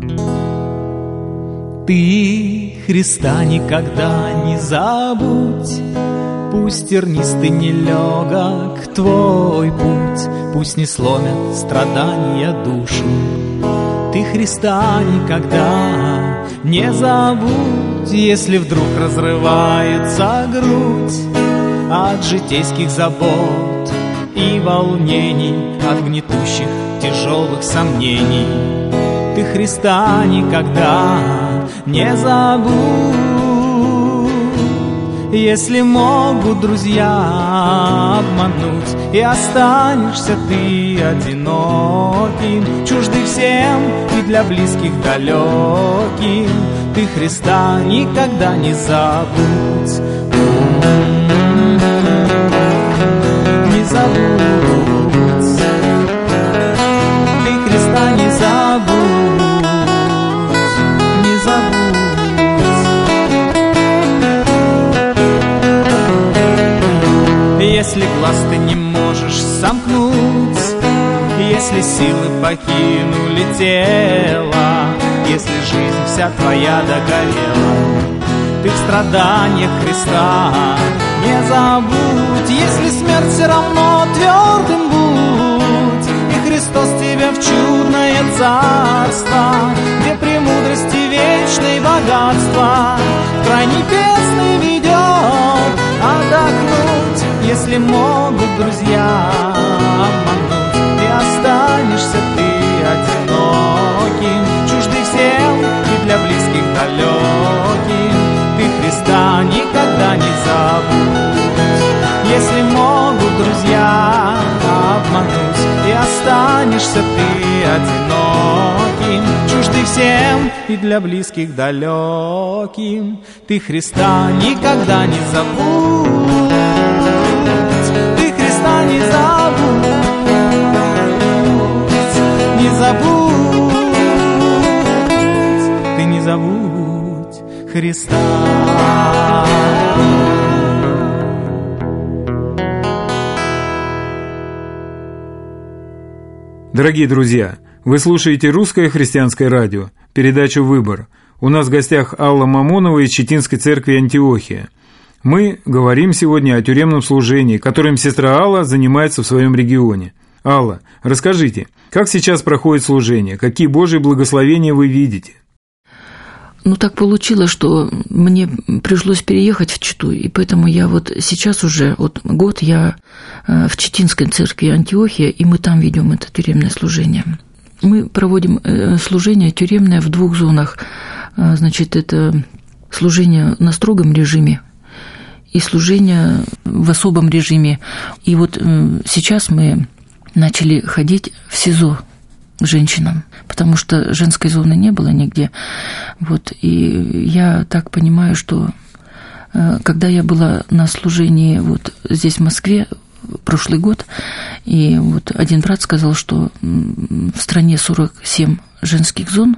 Speaker 6: Ты Христа никогда не забудь, пусть тернистый нелегок твой путь, пусть не сломят страдания душу. Ты Христа никогда не забудь, если вдруг разрывается грудь от житейских забот и волнений, от гнетущих тяжелых сомнений. Ты Христа никогда не забудь. Если могут друзья обмануть, и останешься ты одиноким, чуждый всем и для близких далеким, ты Христа никогда не забудь. Не забудь. Ты Христа не забудь. Не забудь. Если глаз ты не можешь сомкнуть, если силы покинули тело, если жизнь вся твоя догорела, ты в страданиях Христа не забудь. Если смерть все равно твердым будь, и Христос тебя в чудное царство, где премудрости вечной богатства, в край небесный ведет отдохнуть. Если могут друзья обмануть, и останешься ты одиноким, чуждый всем и для близких далеким, ты Христа никогда не забудь. Если могут друзья обмануть, и останешься ты одиноким, чуждый всем и для близких далеким, ты Христа никогда не забудь. Ты Христа не забудь, не забудь, ты не забудь Христа.
Speaker 4: Дорогие друзья, вы слушаете Русское христианское радио, передачу «Выбор». У нас в гостях Алла Мамонова из Читинской церкви Антиохия. Мы говорим сегодня о тюремном служении, которым сестра Алла занимается в своем регионе. Алла, расскажите, как сейчас проходит служение, какие Божьи благословения вы видите?
Speaker 5: Ну, так получилось, что мне пришлось переехать в Читу, и поэтому я вот сейчас уже год я в Читинской церкви Антиохия, и мы там ведем это тюремное служение. Мы проводим служение тюремное в 2 зонах. Значит, это служение на строгом режиме и служение в особом режиме. И вот сейчас мы начали ходить в СИЗО к женщинам, потому что женской зоны не было нигде. Вот, и я так понимаю, что когда я была на служении вот здесь, в Москве, прошлый год, и вот один брат сказал, что в стране 47 женских зон,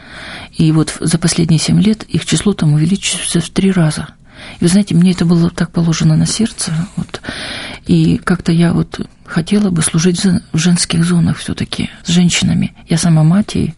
Speaker 5: и вот за последние 7 лет их число там увеличится в 3 раза. И вы знаете, мне это было так положено на сердце, вот, и как-то я вот хотела бы служить в женских зонах все-таки с женщинами. Я сама мать, и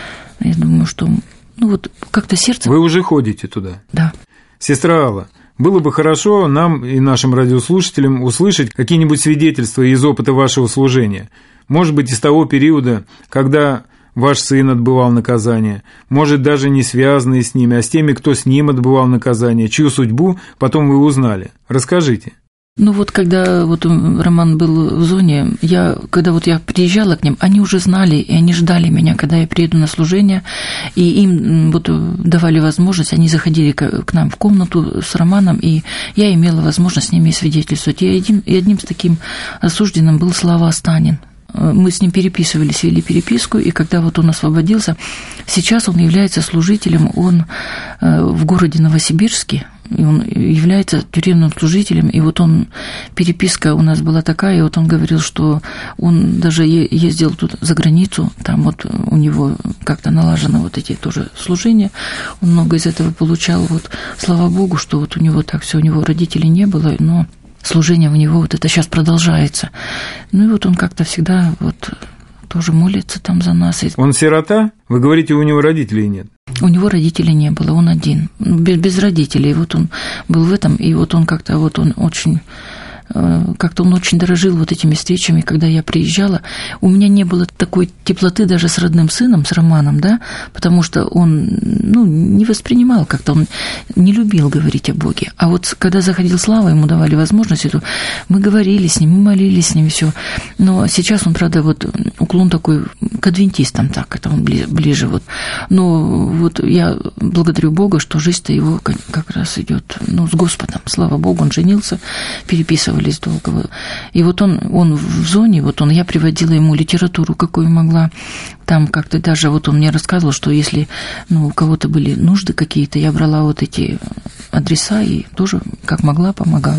Speaker 5: я думаю, что ну вот как-то сердце...
Speaker 4: Вы уже ходите туда?
Speaker 5: Да.
Speaker 4: Сестра Алла, было бы хорошо нам и нашим радиослушателям услышать какие-нибудь свидетельства из опыта вашего служения. Может быть, из того периода, когда ваш сын отбывал наказание, может, даже не связанные с ними, а с теми, кто с ним отбывал наказание, чью судьбу потом вы узнали. Расскажите.
Speaker 5: Ну вот когда вот Роман был в зоне, когда вот я приезжала к ним, они уже знали, и они ждали меня, когда я приеду на служение, и им вот давали возможность, они заходили к нам в комнату с Романом, и я имела возможность с ними свидетельствовать. И одним с таким осужденным был Слава Останин. Мы с ним переписывались, вели переписку, и когда вот он освободился, сейчас он является служителем, он в городе Новосибирске, и он является тюремным служителем, и вот он, переписка у нас была такая, и вот он говорил, что он даже ездил тут за границу, там вот у него как-то налажено вот эти тоже служения, он много из этого получал, вот слава Богу, что вот у него так все, у него родителей не было, но служение у него вот это сейчас продолжается. Ну и вот он как-то всегда вот тоже молится там за нас.
Speaker 4: Он сирота? Вы говорите, у него родителей нет?
Speaker 5: У него родителей не было, он один, без родителей. И вот он был в этом, и вот он как-то вот он очень... Как-то он очень дорожил вот этими встречами, когда я приезжала. У меня не было такой теплоты даже с родным сыном, с Романом, да, потому что он, не воспринимал как-то, он не любил говорить о Боге. А вот когда заходил Слава, ему давали возможность, то мы говорили с ним, мы молились с ним, все. Но сейчас он, правда, вот уклон такой к адвентистам, так, это он ближе вот. Но вот я благодарю Бога, что жизнь-то его как раз идет, с Господом. Слава Богу, он женился, переписывал долго. И вот он в зоне, я приводила ему литературу, какую могла. Там как-то даже вот он мне рассказывал, что если у кого-то были нужды какие-то, я брала вот эти адреса и тоже как могла помогала.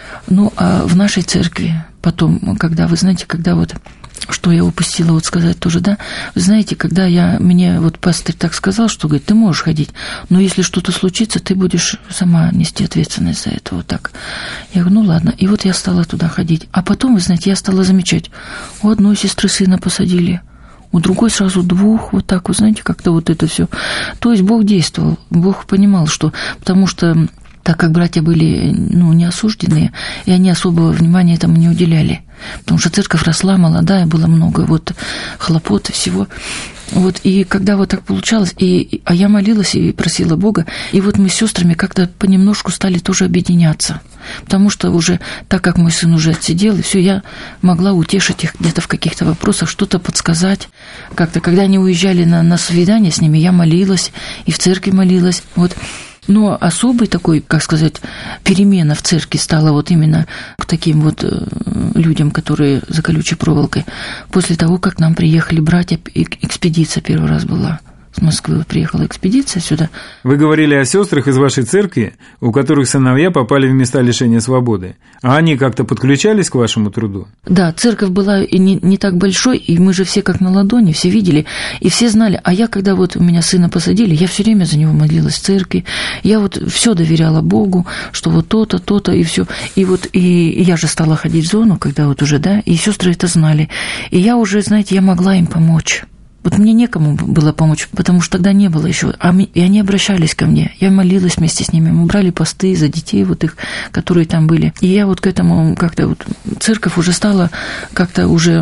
Speaker 5: А в нашей церкви потом, когда, вы знаете, когда вот что я упустила вот сказать тоже, да, вы знаете, когда мне вот пастырь так сказал, что, говорит, ты можешь ходить, но если что-то случится, ты будешь сама нести ответственность за это, вот так. Я говорю, ладно, и вот я стала туда ходить, а потом, вы знаете, я стала замечать, у одной сестры сына посадили, у другой сразу 2, вот так, вы знаете, как-то вот это все. То есть Бог действовал, Бог понимал, что, потому что так как братья были, не осужденные, и они особого внимания этому не уделяли. Потому что церковь росла, молодая, было много вот хлопот и всего. Вот, и когда вот так получалось, а я молилась и просила Бога, и вот мы с сестрами как-то понемножку стали тоже объединяться. Потому что уже, так как мой сын уже отсидел, и все, я могла утешить их где-то в каких-то вопросах, что-то подсказать. Как-то, когда они уезжали на свидание с ними, я молилась, и в церкви молилась, вот. Но особой такой, как сказать, перемена в церкви стала вот именно к таким вот людям, которые за колючей проволокой, после того, как к нам приехали братья, экспедиция первый раз была. С Москвы приехала экспедиция сюда.
Speaker 4: Вы говорили о сестрах из вашей церкви, у которых сыновья попали в места лишения свободы. А они как-то подключались к вашему труду?
Speaker 5: Да, церковь была и не так большой, и мы же все как на ладони, все видели, и все знали. А я, когда вот у меня сына посадили, я все время за него молилась в церкви. Я вот все доверяла Богу, что вот то-то, то-то, и все. И вот и я же стала ходить в зону, когда вот уже, да, и сестры это знали. И я уже, знаете, я могла им помочь. Вот мне некому было помочь, потому что тогда не было еще. И они обращались ко мне. Я молилась вместе с ними. Мы брали посты за детей вот их, которые там были. И я вот к этому как-то вот... Церковь уже стала как-то уже...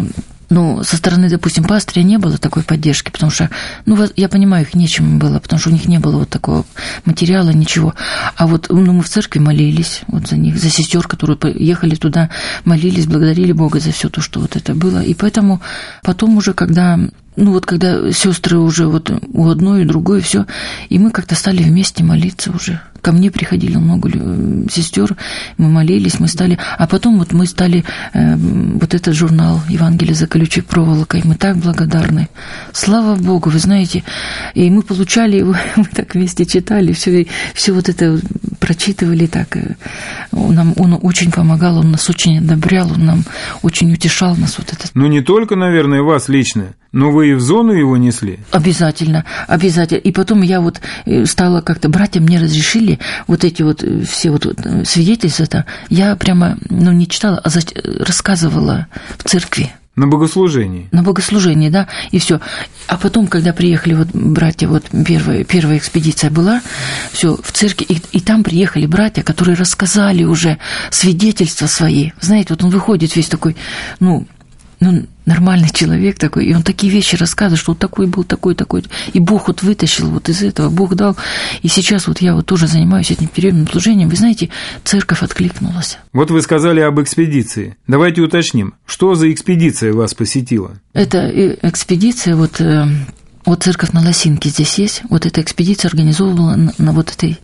Speaker 5: со стороны, допустим, пастыря не было такой поддержки, потому что, я понимаю, их нечем было, потому что у них не было вот такого материала, ничего. А вот мы в церкви молились вот за них, за сестер, которые ехали туда, молились, благодарили Бога за все то, что вот это было. И поэтому потом уже, когда ну вот когда сестры уже вот у одной и другой, все, и мы как-то стали вместе молиться уже. Ко мне приходили много сестер, мы молились, мы стали, а потом вот мы стали вот этот журнал «Евангелие за колючей проволокой», мы так благодарны. Слава Богу, вы знаете, и мы получали его, мы так вместе читали, все вот это прочитывали так. Он очень помогал, он нас очень одобрял, он нам очень утешал нас вот это.
Speaker 4: Ну не только, наверное, вас лично, но вы и в зону его несли?
Speaker 5: Обязательно, обязательно. И потом я вот стала как-то, братья мне разрешили вот эти вот все вот свидетельства, я прямо, ну, не читала, а рассказывала в церкви.
Speaker 4: На богослужении?
Speaker 5: На богослужении, да, и все. А потом, когда приехали вот братья, вот первая экспедиция была, все в церкви, и там приехали братья, которые рассказали уже свидетельства свои. Знаете, вот он выходит весь такой, ну, нормальный человек такой, и он такие вещи рассказывает, что вот такой был, такой, и Бог вот вытащил вот из этого, Бог дал, и сейчас вот я вот тоже занимаюсь этим периодным служением, вы знаете, церковь откликнулась.
Speaker 4: Вот вы сказали об экспедиции, давайте уточним, что за экспедиция вас посетила?
Speaker 5: Это экспедиция вот церковь на Лосинке здесь есть, вот эта экспедиция организовывала на вот этой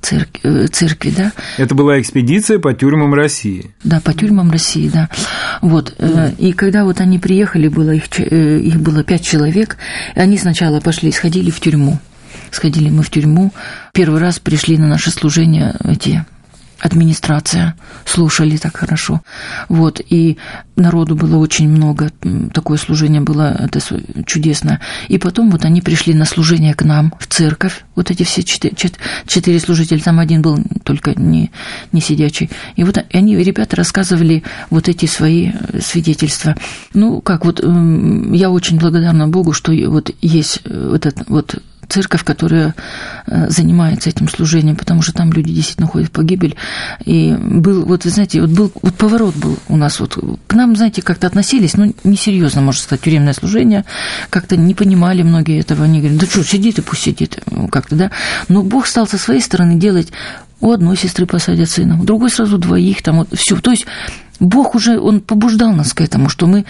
Speaker 5: церкви, да. Это
Speaker 4: была экспедиция по тюрьмам России.
Speaker 5: Да, по тюрьмам России, да. Вот, и когда вот они приехали, их было 5 человек, они сначала сходили в тюрьму. Сходили мы в тюрьму, первый раз пришли на наше служение администрация, слушали так хорошо. Вот, и народу было очень много, такое служение было, это чудесно. И потом вот они пришли на служение к нам в церковь, вот эти все 4 служителя, там один был только не сидячий. И вот они, ребята, рассказывали вот эти свои свидетельства. Ну, как вот, я очень благодарна Богу, что вот есть вот этот вот церковь, которая занимается этим служением, потому что там люди действительно ходят в погибель. И был, вот вы знаете, вот поворот был у нас, вот к нам, знаете, как-то относились, ну, несерьезно, можно сказать, тюремное служение, как-то не понимали многие этого, они говорят, да что, сиди ты, пусть сидит, как-то, да. Но Бог стал со своей стороны делать, у одной сестры посадят сына, у другой сразу 2, там вот все, то есть Бог уже, Он побуждал нас к этому, что мы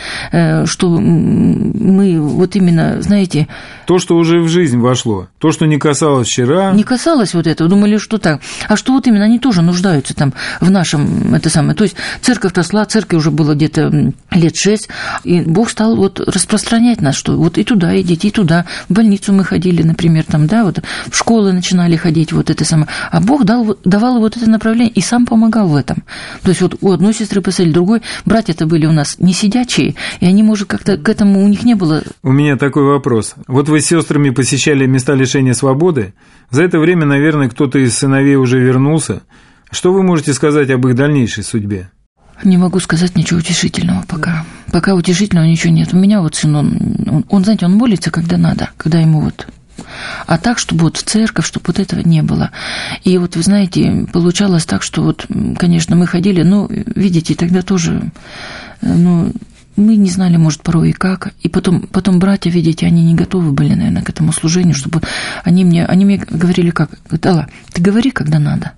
Speaker 5: вот именно, знаете...
Speaker 4: То, что уже в жизнь вошло, то, что не касалось вчера...
Speaker 5: Не касалось вот этого, думали, что так. А что вот именно они тоже нуждаются там в нашем, это самое... То есть церковь росла, церкви уже было где-то лет 6, и Бог стал вот распространять нас, что вот и туда идите, и туда. В больницу мы ходили, например, там, да, вот в школы начинали ходить, вот это самое. А Бог давал вот это направление и сам помогал в этом. То есть вот у одной сестры или другой, братья-то были у нас не сидячие, и они, может, как-то к этому у них не было...
Speaker 4: У меня такой вопрос. Вот вы с сестрами посещали места лишения свободы, за это время, наверное, кто-то из сыновей уже вернулся. Что вы можете сказать об их дальнейшей судьбе?
Speaker 5: Не могу сказать ничего утешительного пока. Пока утешительного ничего нет. У меня вот сын, он, знаете, он молится, когда надо, когда ему вот... А так, чтобы вот в церковь, чтобы вот этого не было. И вот, вы знаете, получалось так, что вот, конечно, мы ходили, но, видите, тогда тоже, ну, мы не знали, может, порой и как. И потом братья, видите, они не готовы были, наверное, к этому служению, чтобы они мне говорили как, Алла, ты говори, когда надо.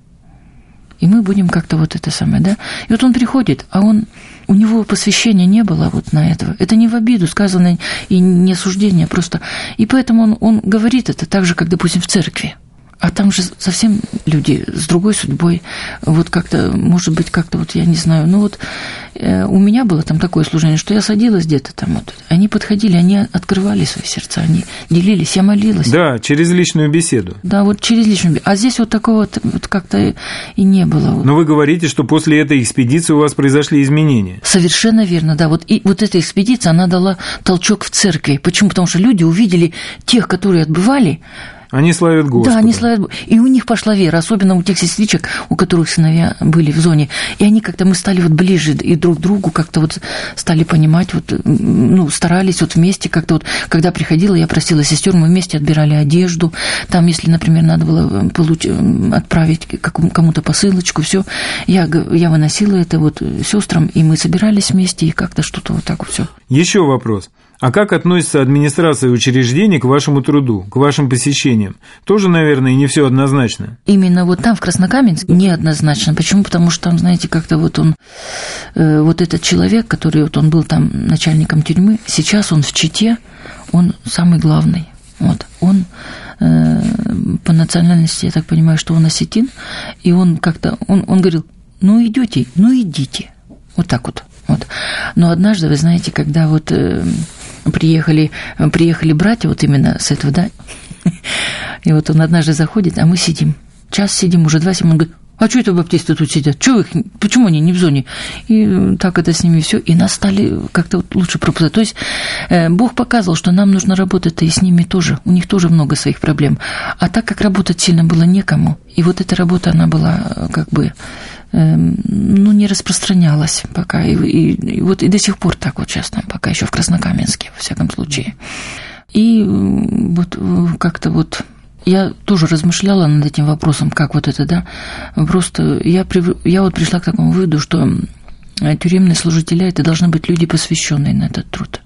Speaker 5: И мы будем как-то вот это самое, да. И вот он приходит, а у него посвящения не было вот на этого. Это не в обиду сказано и не осуждение просто. И поэтому он говорит это так же, как, допустим, в церкви. А там же совсем люди с другой судьбой. Вот как-то, может быть, как-то вот я не знаю. Ну вот у меня было там такое служение, что я садилась где-то там вот. Они подходили, они открывали свои сердца, они делились, я молилась.
Speaker 4: Да, через личную беседу.
Speaker 5: Да, вот через личную беседу. А здесь вот такого вот как-то и не было.
Speaker 4: Но вы говорите, что после этой экспедиции у вас произошли изменения.
Speaker 5: Совершенно верно, да. Вот, и вот эта экспедиция, она дала толчок в церкви. Почему? Потому что люди увидели тех, которые отбывали.
Speaker 4: Они славят Господа.
Speaker 5: Да, они славят Господа. И у них пошла вера, особенно у тех сестричек, у которых сыновья были в зоне. И они как-то, мы стали вот ближе и друг к другу как-то вот стали понимать, вот, ну, старались вот вместе как-то вот, когда приходила, я просила сестер, мы вместе отбирали одежду, там, если, например, надо было отправить кому-то посылочку, все, я выносила это вот сестрам, и мы собирались вместе, и как-то что-то вот так вот все.
Speaker 4: Еще вопрос. А как относится администрация учреждений к вашему труду, к вашим посещениям? Тоже, наверное, не все однозначно.
Speaker 5: Именно вот там, в Краснокаменске, неоднозначно. Почему? Потому что там, знаете, как-то вот он вот этот человек, который вот он был там начальником тюрьмы, сейчас он в Чите, он самый главный. Вот. Он по национальности, я так понимаю, что он осетин, и он как-то, он говорил, ну идете, ну идите. Вот так вот. Вот. Но однажды, вы знаете, когда вот приехали братья вот именно с этого, да, и вот он однажды заходит, а мы сидим, час сидим, уже 2 сидим, он говорит, а что это баптисты тут сидят? Почему они не в зоне? И так это с ними все, и нас стали как-то вот лучше пропускать. То есть Бог показывал, что нам нужно работать и с ними тоже, у них тоже много своих проблем. А так как работать сильно было некому, и вот эта работа, она была как бы, ну, не распространялась пока. И вот и до сих пор так вот сейчас там, пока еще в Краснокаменске, во всяком случае. И вот как-то вот я тоже размышляла над этим вопросом, как вот это, да, просто я вот пришла к такому выводу, что тюремные служители – это должны быть люди, посвященные на этот труд.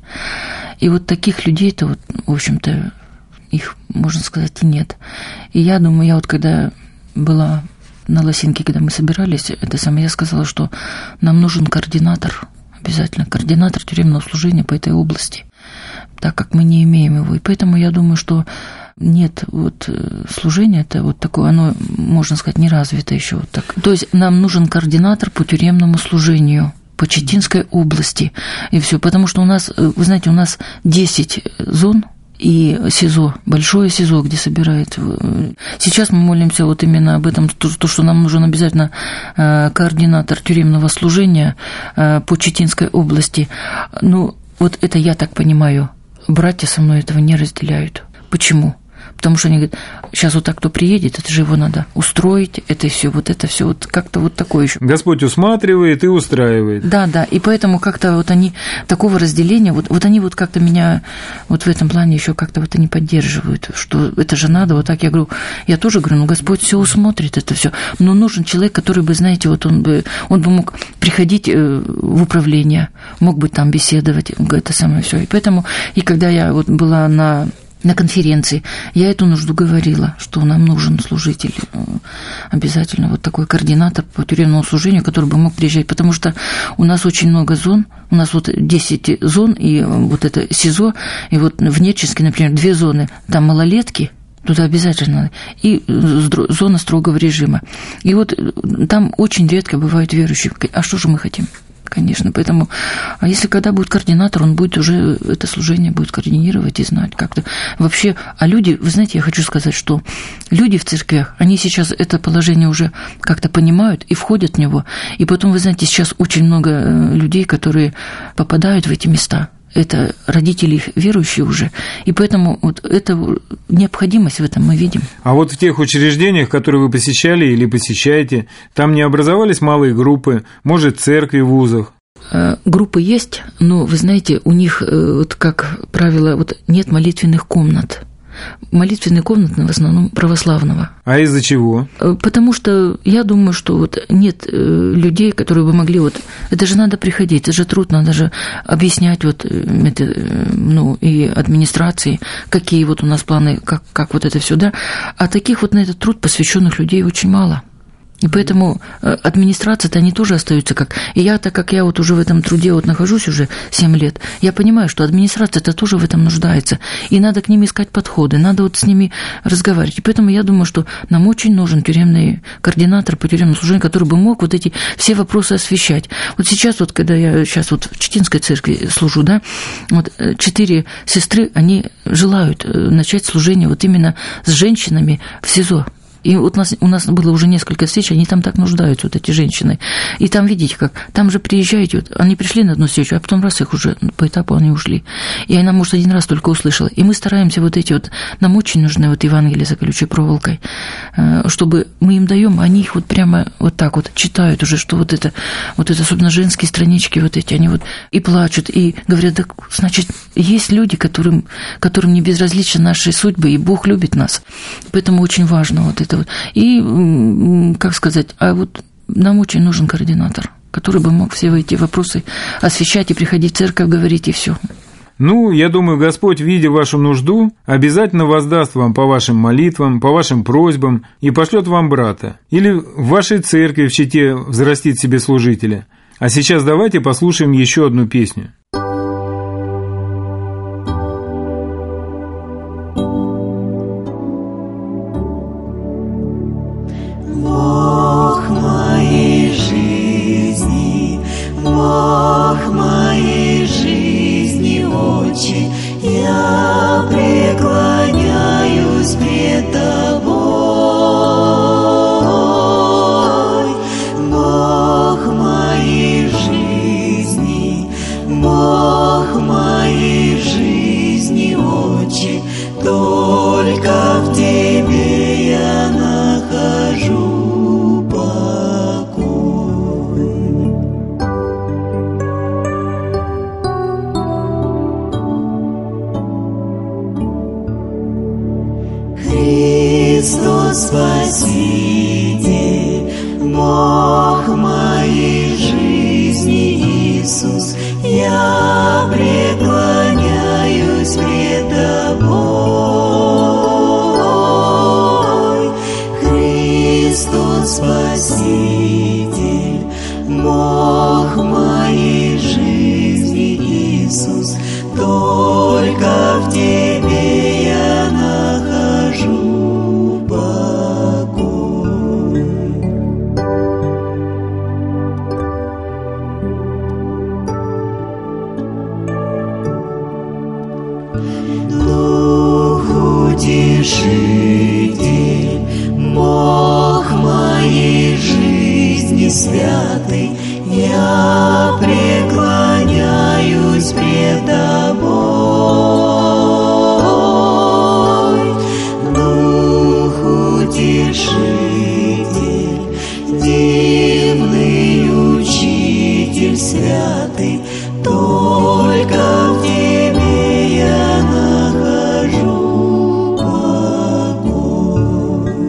Speaker 5: И вот таких людей-то, вот, в общем-то, их, можно сказать, и нет. И я думаю, я вот когда была на Лосинке, когда мы собирались, я сказала, что нам нужен координатор, обязательно координатор тюремного служения по этой области, так как мы не имеем его. И поэтому я думаю, что нет, вот служение это вот такое, оно, можно сказать, не развито еще вот так. То есть нам нужен координатор по тюремному служению по Читинской области, и все, потому что у нас, вы знаете, у нас 10 зон и СИЗО, большое СИЗО, где собирают. Сейчас мы молимся вот именно об этом, то, что нам нужен обязательно координатор тюремного служения по Читинской области. Ну, вот это я так понимаю, братья со мной этого не разделяют. Почему? Потому что они говорят, сейчас вот так кто приедет, это же его надо устроить, это все вот как-то вот такое еще.
Speaker 4: Господь усматривает и устраивает.
Speaker 5: Да, и поэтому как-то вот они такого разделения, вот они вот как-то меня вот в этом плане еще как-то вот они поддерживают, что это же надо, вот так я говорю, я тоже говорю, ну Господь все усмотрит это все, но нужен человек, который бы, знаете, вот он бы мог приходить в управление, мог бы там беседовать, это самое все. И поэтому, и когда я вот была на конференции, я эту нужду говорила, что нам нужен служитель, обязательно вот такой координатор по тюремному служению, который бы мог приезжать, потому что у нас очень много зон, у нас вот 10 зон, и вот это СИЗО, и вот в Нерчинске, например, 2 зоны, там малолетки, туда обязательно, и зона строгого режима. И вот там очень редко бывают верующие. А что же мы хотим? Конечно, поэтому, а если когда будет координатор, он будет уже это служение будет координировать и знать как-то. Вообще, а люди, вы знаете, я хочу сказать, что люди в церквях, они сейчас это положение уже как-то понимают и входят в него. И потом, вы знаете, сейчас очень много людей, которые попадают в эти места. Это родители их верующие уже, и поэтому вот эта необходимость в этом мы видим.
Speaker 4: А вот в тех учреждениях, которые вы посещали или посещаете, там не образовались малые группы, может, церкви в вузах?
Speaker 5: Группы есть, но, вы знаете, у них, вот, как правило, вот нет молитвенных комнат. Молитвенные комнаты в основном православного.
Speaker 4: А из-за чего?
Speaker 5: Потому что я думаю, что вот нет людей, которые бы могли вот... Это же надо приходить, это же труд, надо же объяснять вот это, ну, и администрации, какие вот у нас планы, как вот это все, да. А таких вот на этот труд посвященных людей очень мало. И поэтому администрация-то они тоже остаются как... И я, так как я вот уже в этом труде вот нахожусь уже 7 лет, я понимаю, что администрация-то тоже в этом нуждается. И надо к ним искать подходы, надо вот с ними разговаривать. И поэтому я думаю, что нам очень нужен тюремный координатор по тюремному служению, который бы мог вот эти все вопросы освещать. Вот сейчас вот, когда я сейчас вот в Читинской церкви служу, да, вот 4 сестры, они желают начать служение вот именно с женщинами в СИЗО. И вот у нас было уже несколько встреч, они там так нуждаются, вот эти женщины. И там, видите, как, там же приезжаете, вот, они пришли на одну встречу, а потом раз их уже по этапу они ушли. И она, может, один раз только услышала. И мы стараемся вот эти вот, нам очень нужны вот Евангелия за колючей проволокой, чтобы мы им даем, они их вот прямо вот так вот читают уже, что вот это особенно женские странички вот эти, они вот и плачут, и говорят, да, значит, есть люди, которым не безразличны наши судьбы, и Бог любит нас. Поэтому очень важно вот это. И, как сказать, а вот нам очень нужен координатор, который бы мог все эти вопросы освещать и приходить в церковь, говорить, и все.
Speaker 4: Ну, я думаю, Господь, видя вашу нужду, обязательно воздаст вам по вашим молитвам, по вашим просьбам и пошлет вам брата. Или в вашей церкви в Чите взрастит себе служителя. А сейчас давайте послушаем еще одну песню.
Speaker 7: Бог моей жизни, Бог моей жизни, Отче, я преклоняюсь пред Тобой. Бог моей жизни, Бог моей жизни, Отче, только в Тебе я нахожу покой. Христос Спаситель, Бог моей жизни, Иисус, я преклоняюсь пред Тобой. Христос Спаситель, Бог моей жизни, Иисус, только в Тебе я нахожу покой. Дух Утешитель, Бог моей жизни святый, я преклоняюсь пред Тобой. Дух Утешитель, дивный Учитель святый, только в Тебе я нахожу покой.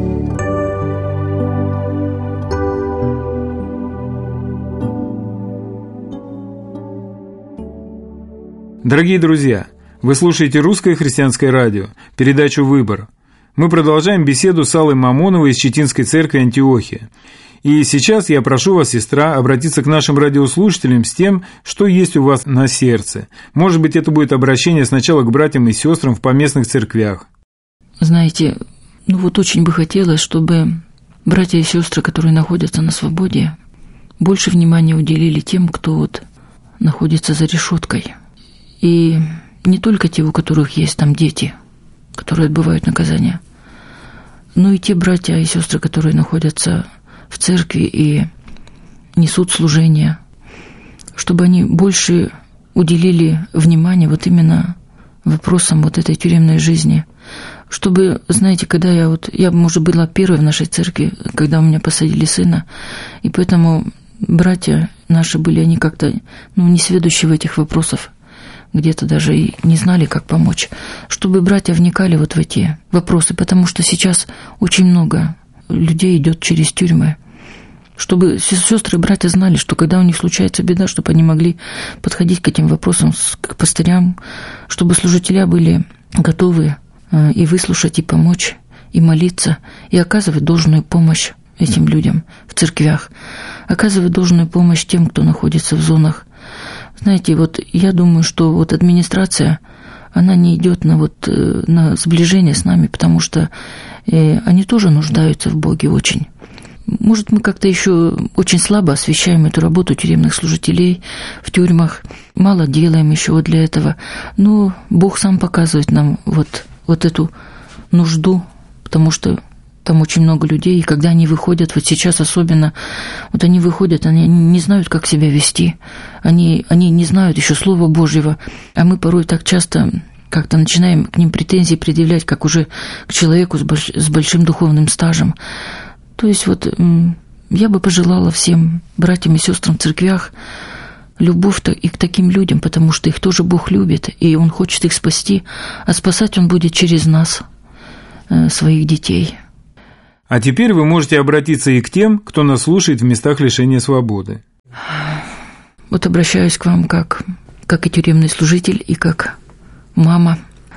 Speaker 4: Дорогие друзья, вы слушаете «Русское христианское радио», передачу «Выбор». Мы продолжаем беседу с Аллой Мамоновой из Читинской церкви Антиохия. И сейчас я прошу вас, сестра, обратиться к нашим радиослушателям с тем, что есть у вас на сердце. Может быть, это будет обращение сначала к братьям и сестрам в поместных церквях.
Speaker 5: Знаете, очень бы хотелось, чтобы братья и сестры, которые находятся на свободе, больше внимания уделили тем, кто находится за решеткой. И не только те, у которых есть там дети, которые отбывают наказание, но и те братья и сестры, которые находятся в церкви и несут служение, чтобы они больше уделили внимание именно вопросам этой тюремной жизни. Чтобы, знаете, когда я может, была первой в нашей церкви, когда у меня посадили сына, и поэтому братья наши были, они как-то несведущие в этих вопросах, где-то даже и не знали, как помочь, чтобы братья вникали в эти вопросы, потому что сейчас очень много людей идет через тюрьмы, чтобы сестры и братья знали, что когда у них случается беда, чтобы они могли подходить к этим вопросам, к пастырям, чтобы служители были готовы и выслушать, и помочь, и молиться, и оказывать должную помощь этим людям в церквях, оказывать должную помощь тем, кто находится в зонах. Знаете, я думаю, что администрация, она не идет на сближение с нами, потому что они тоже нуждаются в Боге очень. Может, мы как-то еще очень слабо освещаем эту работу тюремных служителей в тюрьмах, мало делаем еще для этого, но Бог сам показывает нам эту нужду, потому что там очень много людей, и когда они выходят, сейчас особенно, они выходят, они не знают, как себя вести, они не знают еще Слова Божьего, а мы порой так часто как-то начинаем к ним претензии предъявлять, как уже к человеку с большим духовным стажем. То есть я бы пожелала всем братьям и сестрам в церквях любовь-то и к таким людям, потому что их тоже Бог любит, и Он хочет их спасти, а спасать Он будет через нас, своих детей.
Speaker 4: А теперь вы можете обратиться и к тем, кто нас слушает в местах лишения свободы.
Speaker 5: Обращаюсь к вам как и тюремный служитель, и как мама.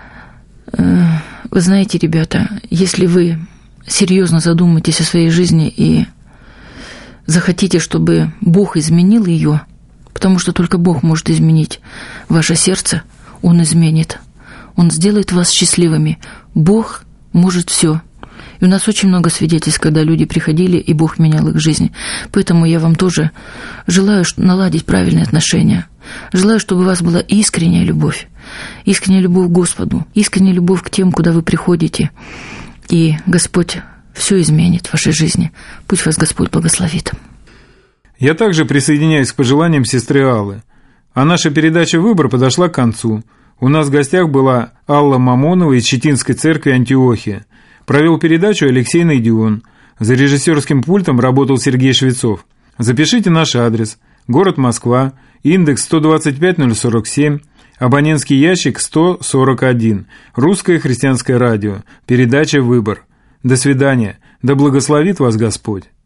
Speaker 5: Вы знаете, ребята, если вы серьезно задумаетесь о своей жизни и захотите, чтобы Бог изменил ее, потому что только Бог может изменить ваше сердце, Он изменит. Он сделает вас счастливыми. Бог может все. И у нас очень много свидетельств, когда люди приходили, и Бог менял их жизнь. Поэтому я вам тоже желаю наладить правильные отношения. Желаю, чтобы у вас была искренняя любовь к Господу, искренняя любовь к тем, куда вы приходите. И Господь все изменит в вашей жизни. Пусть вас Господь благословит.
Speaker 4: Я также присоединяюсь к пожеланиям сестры Аллы. А наша передача «Выбор» подошла к концу. У нас в гостях была Алла Мамонова из Читинской церкви Антиохия. Провел передачу Алексей Найдион. За режиссерским пультом работал Сергей Швецов. Запишите наш адрес. Город Москва, индекс 125047, абонентский ящик 141. Русское христианское радио. Передача «Выбор». До свидания. Да благословит вас Господь.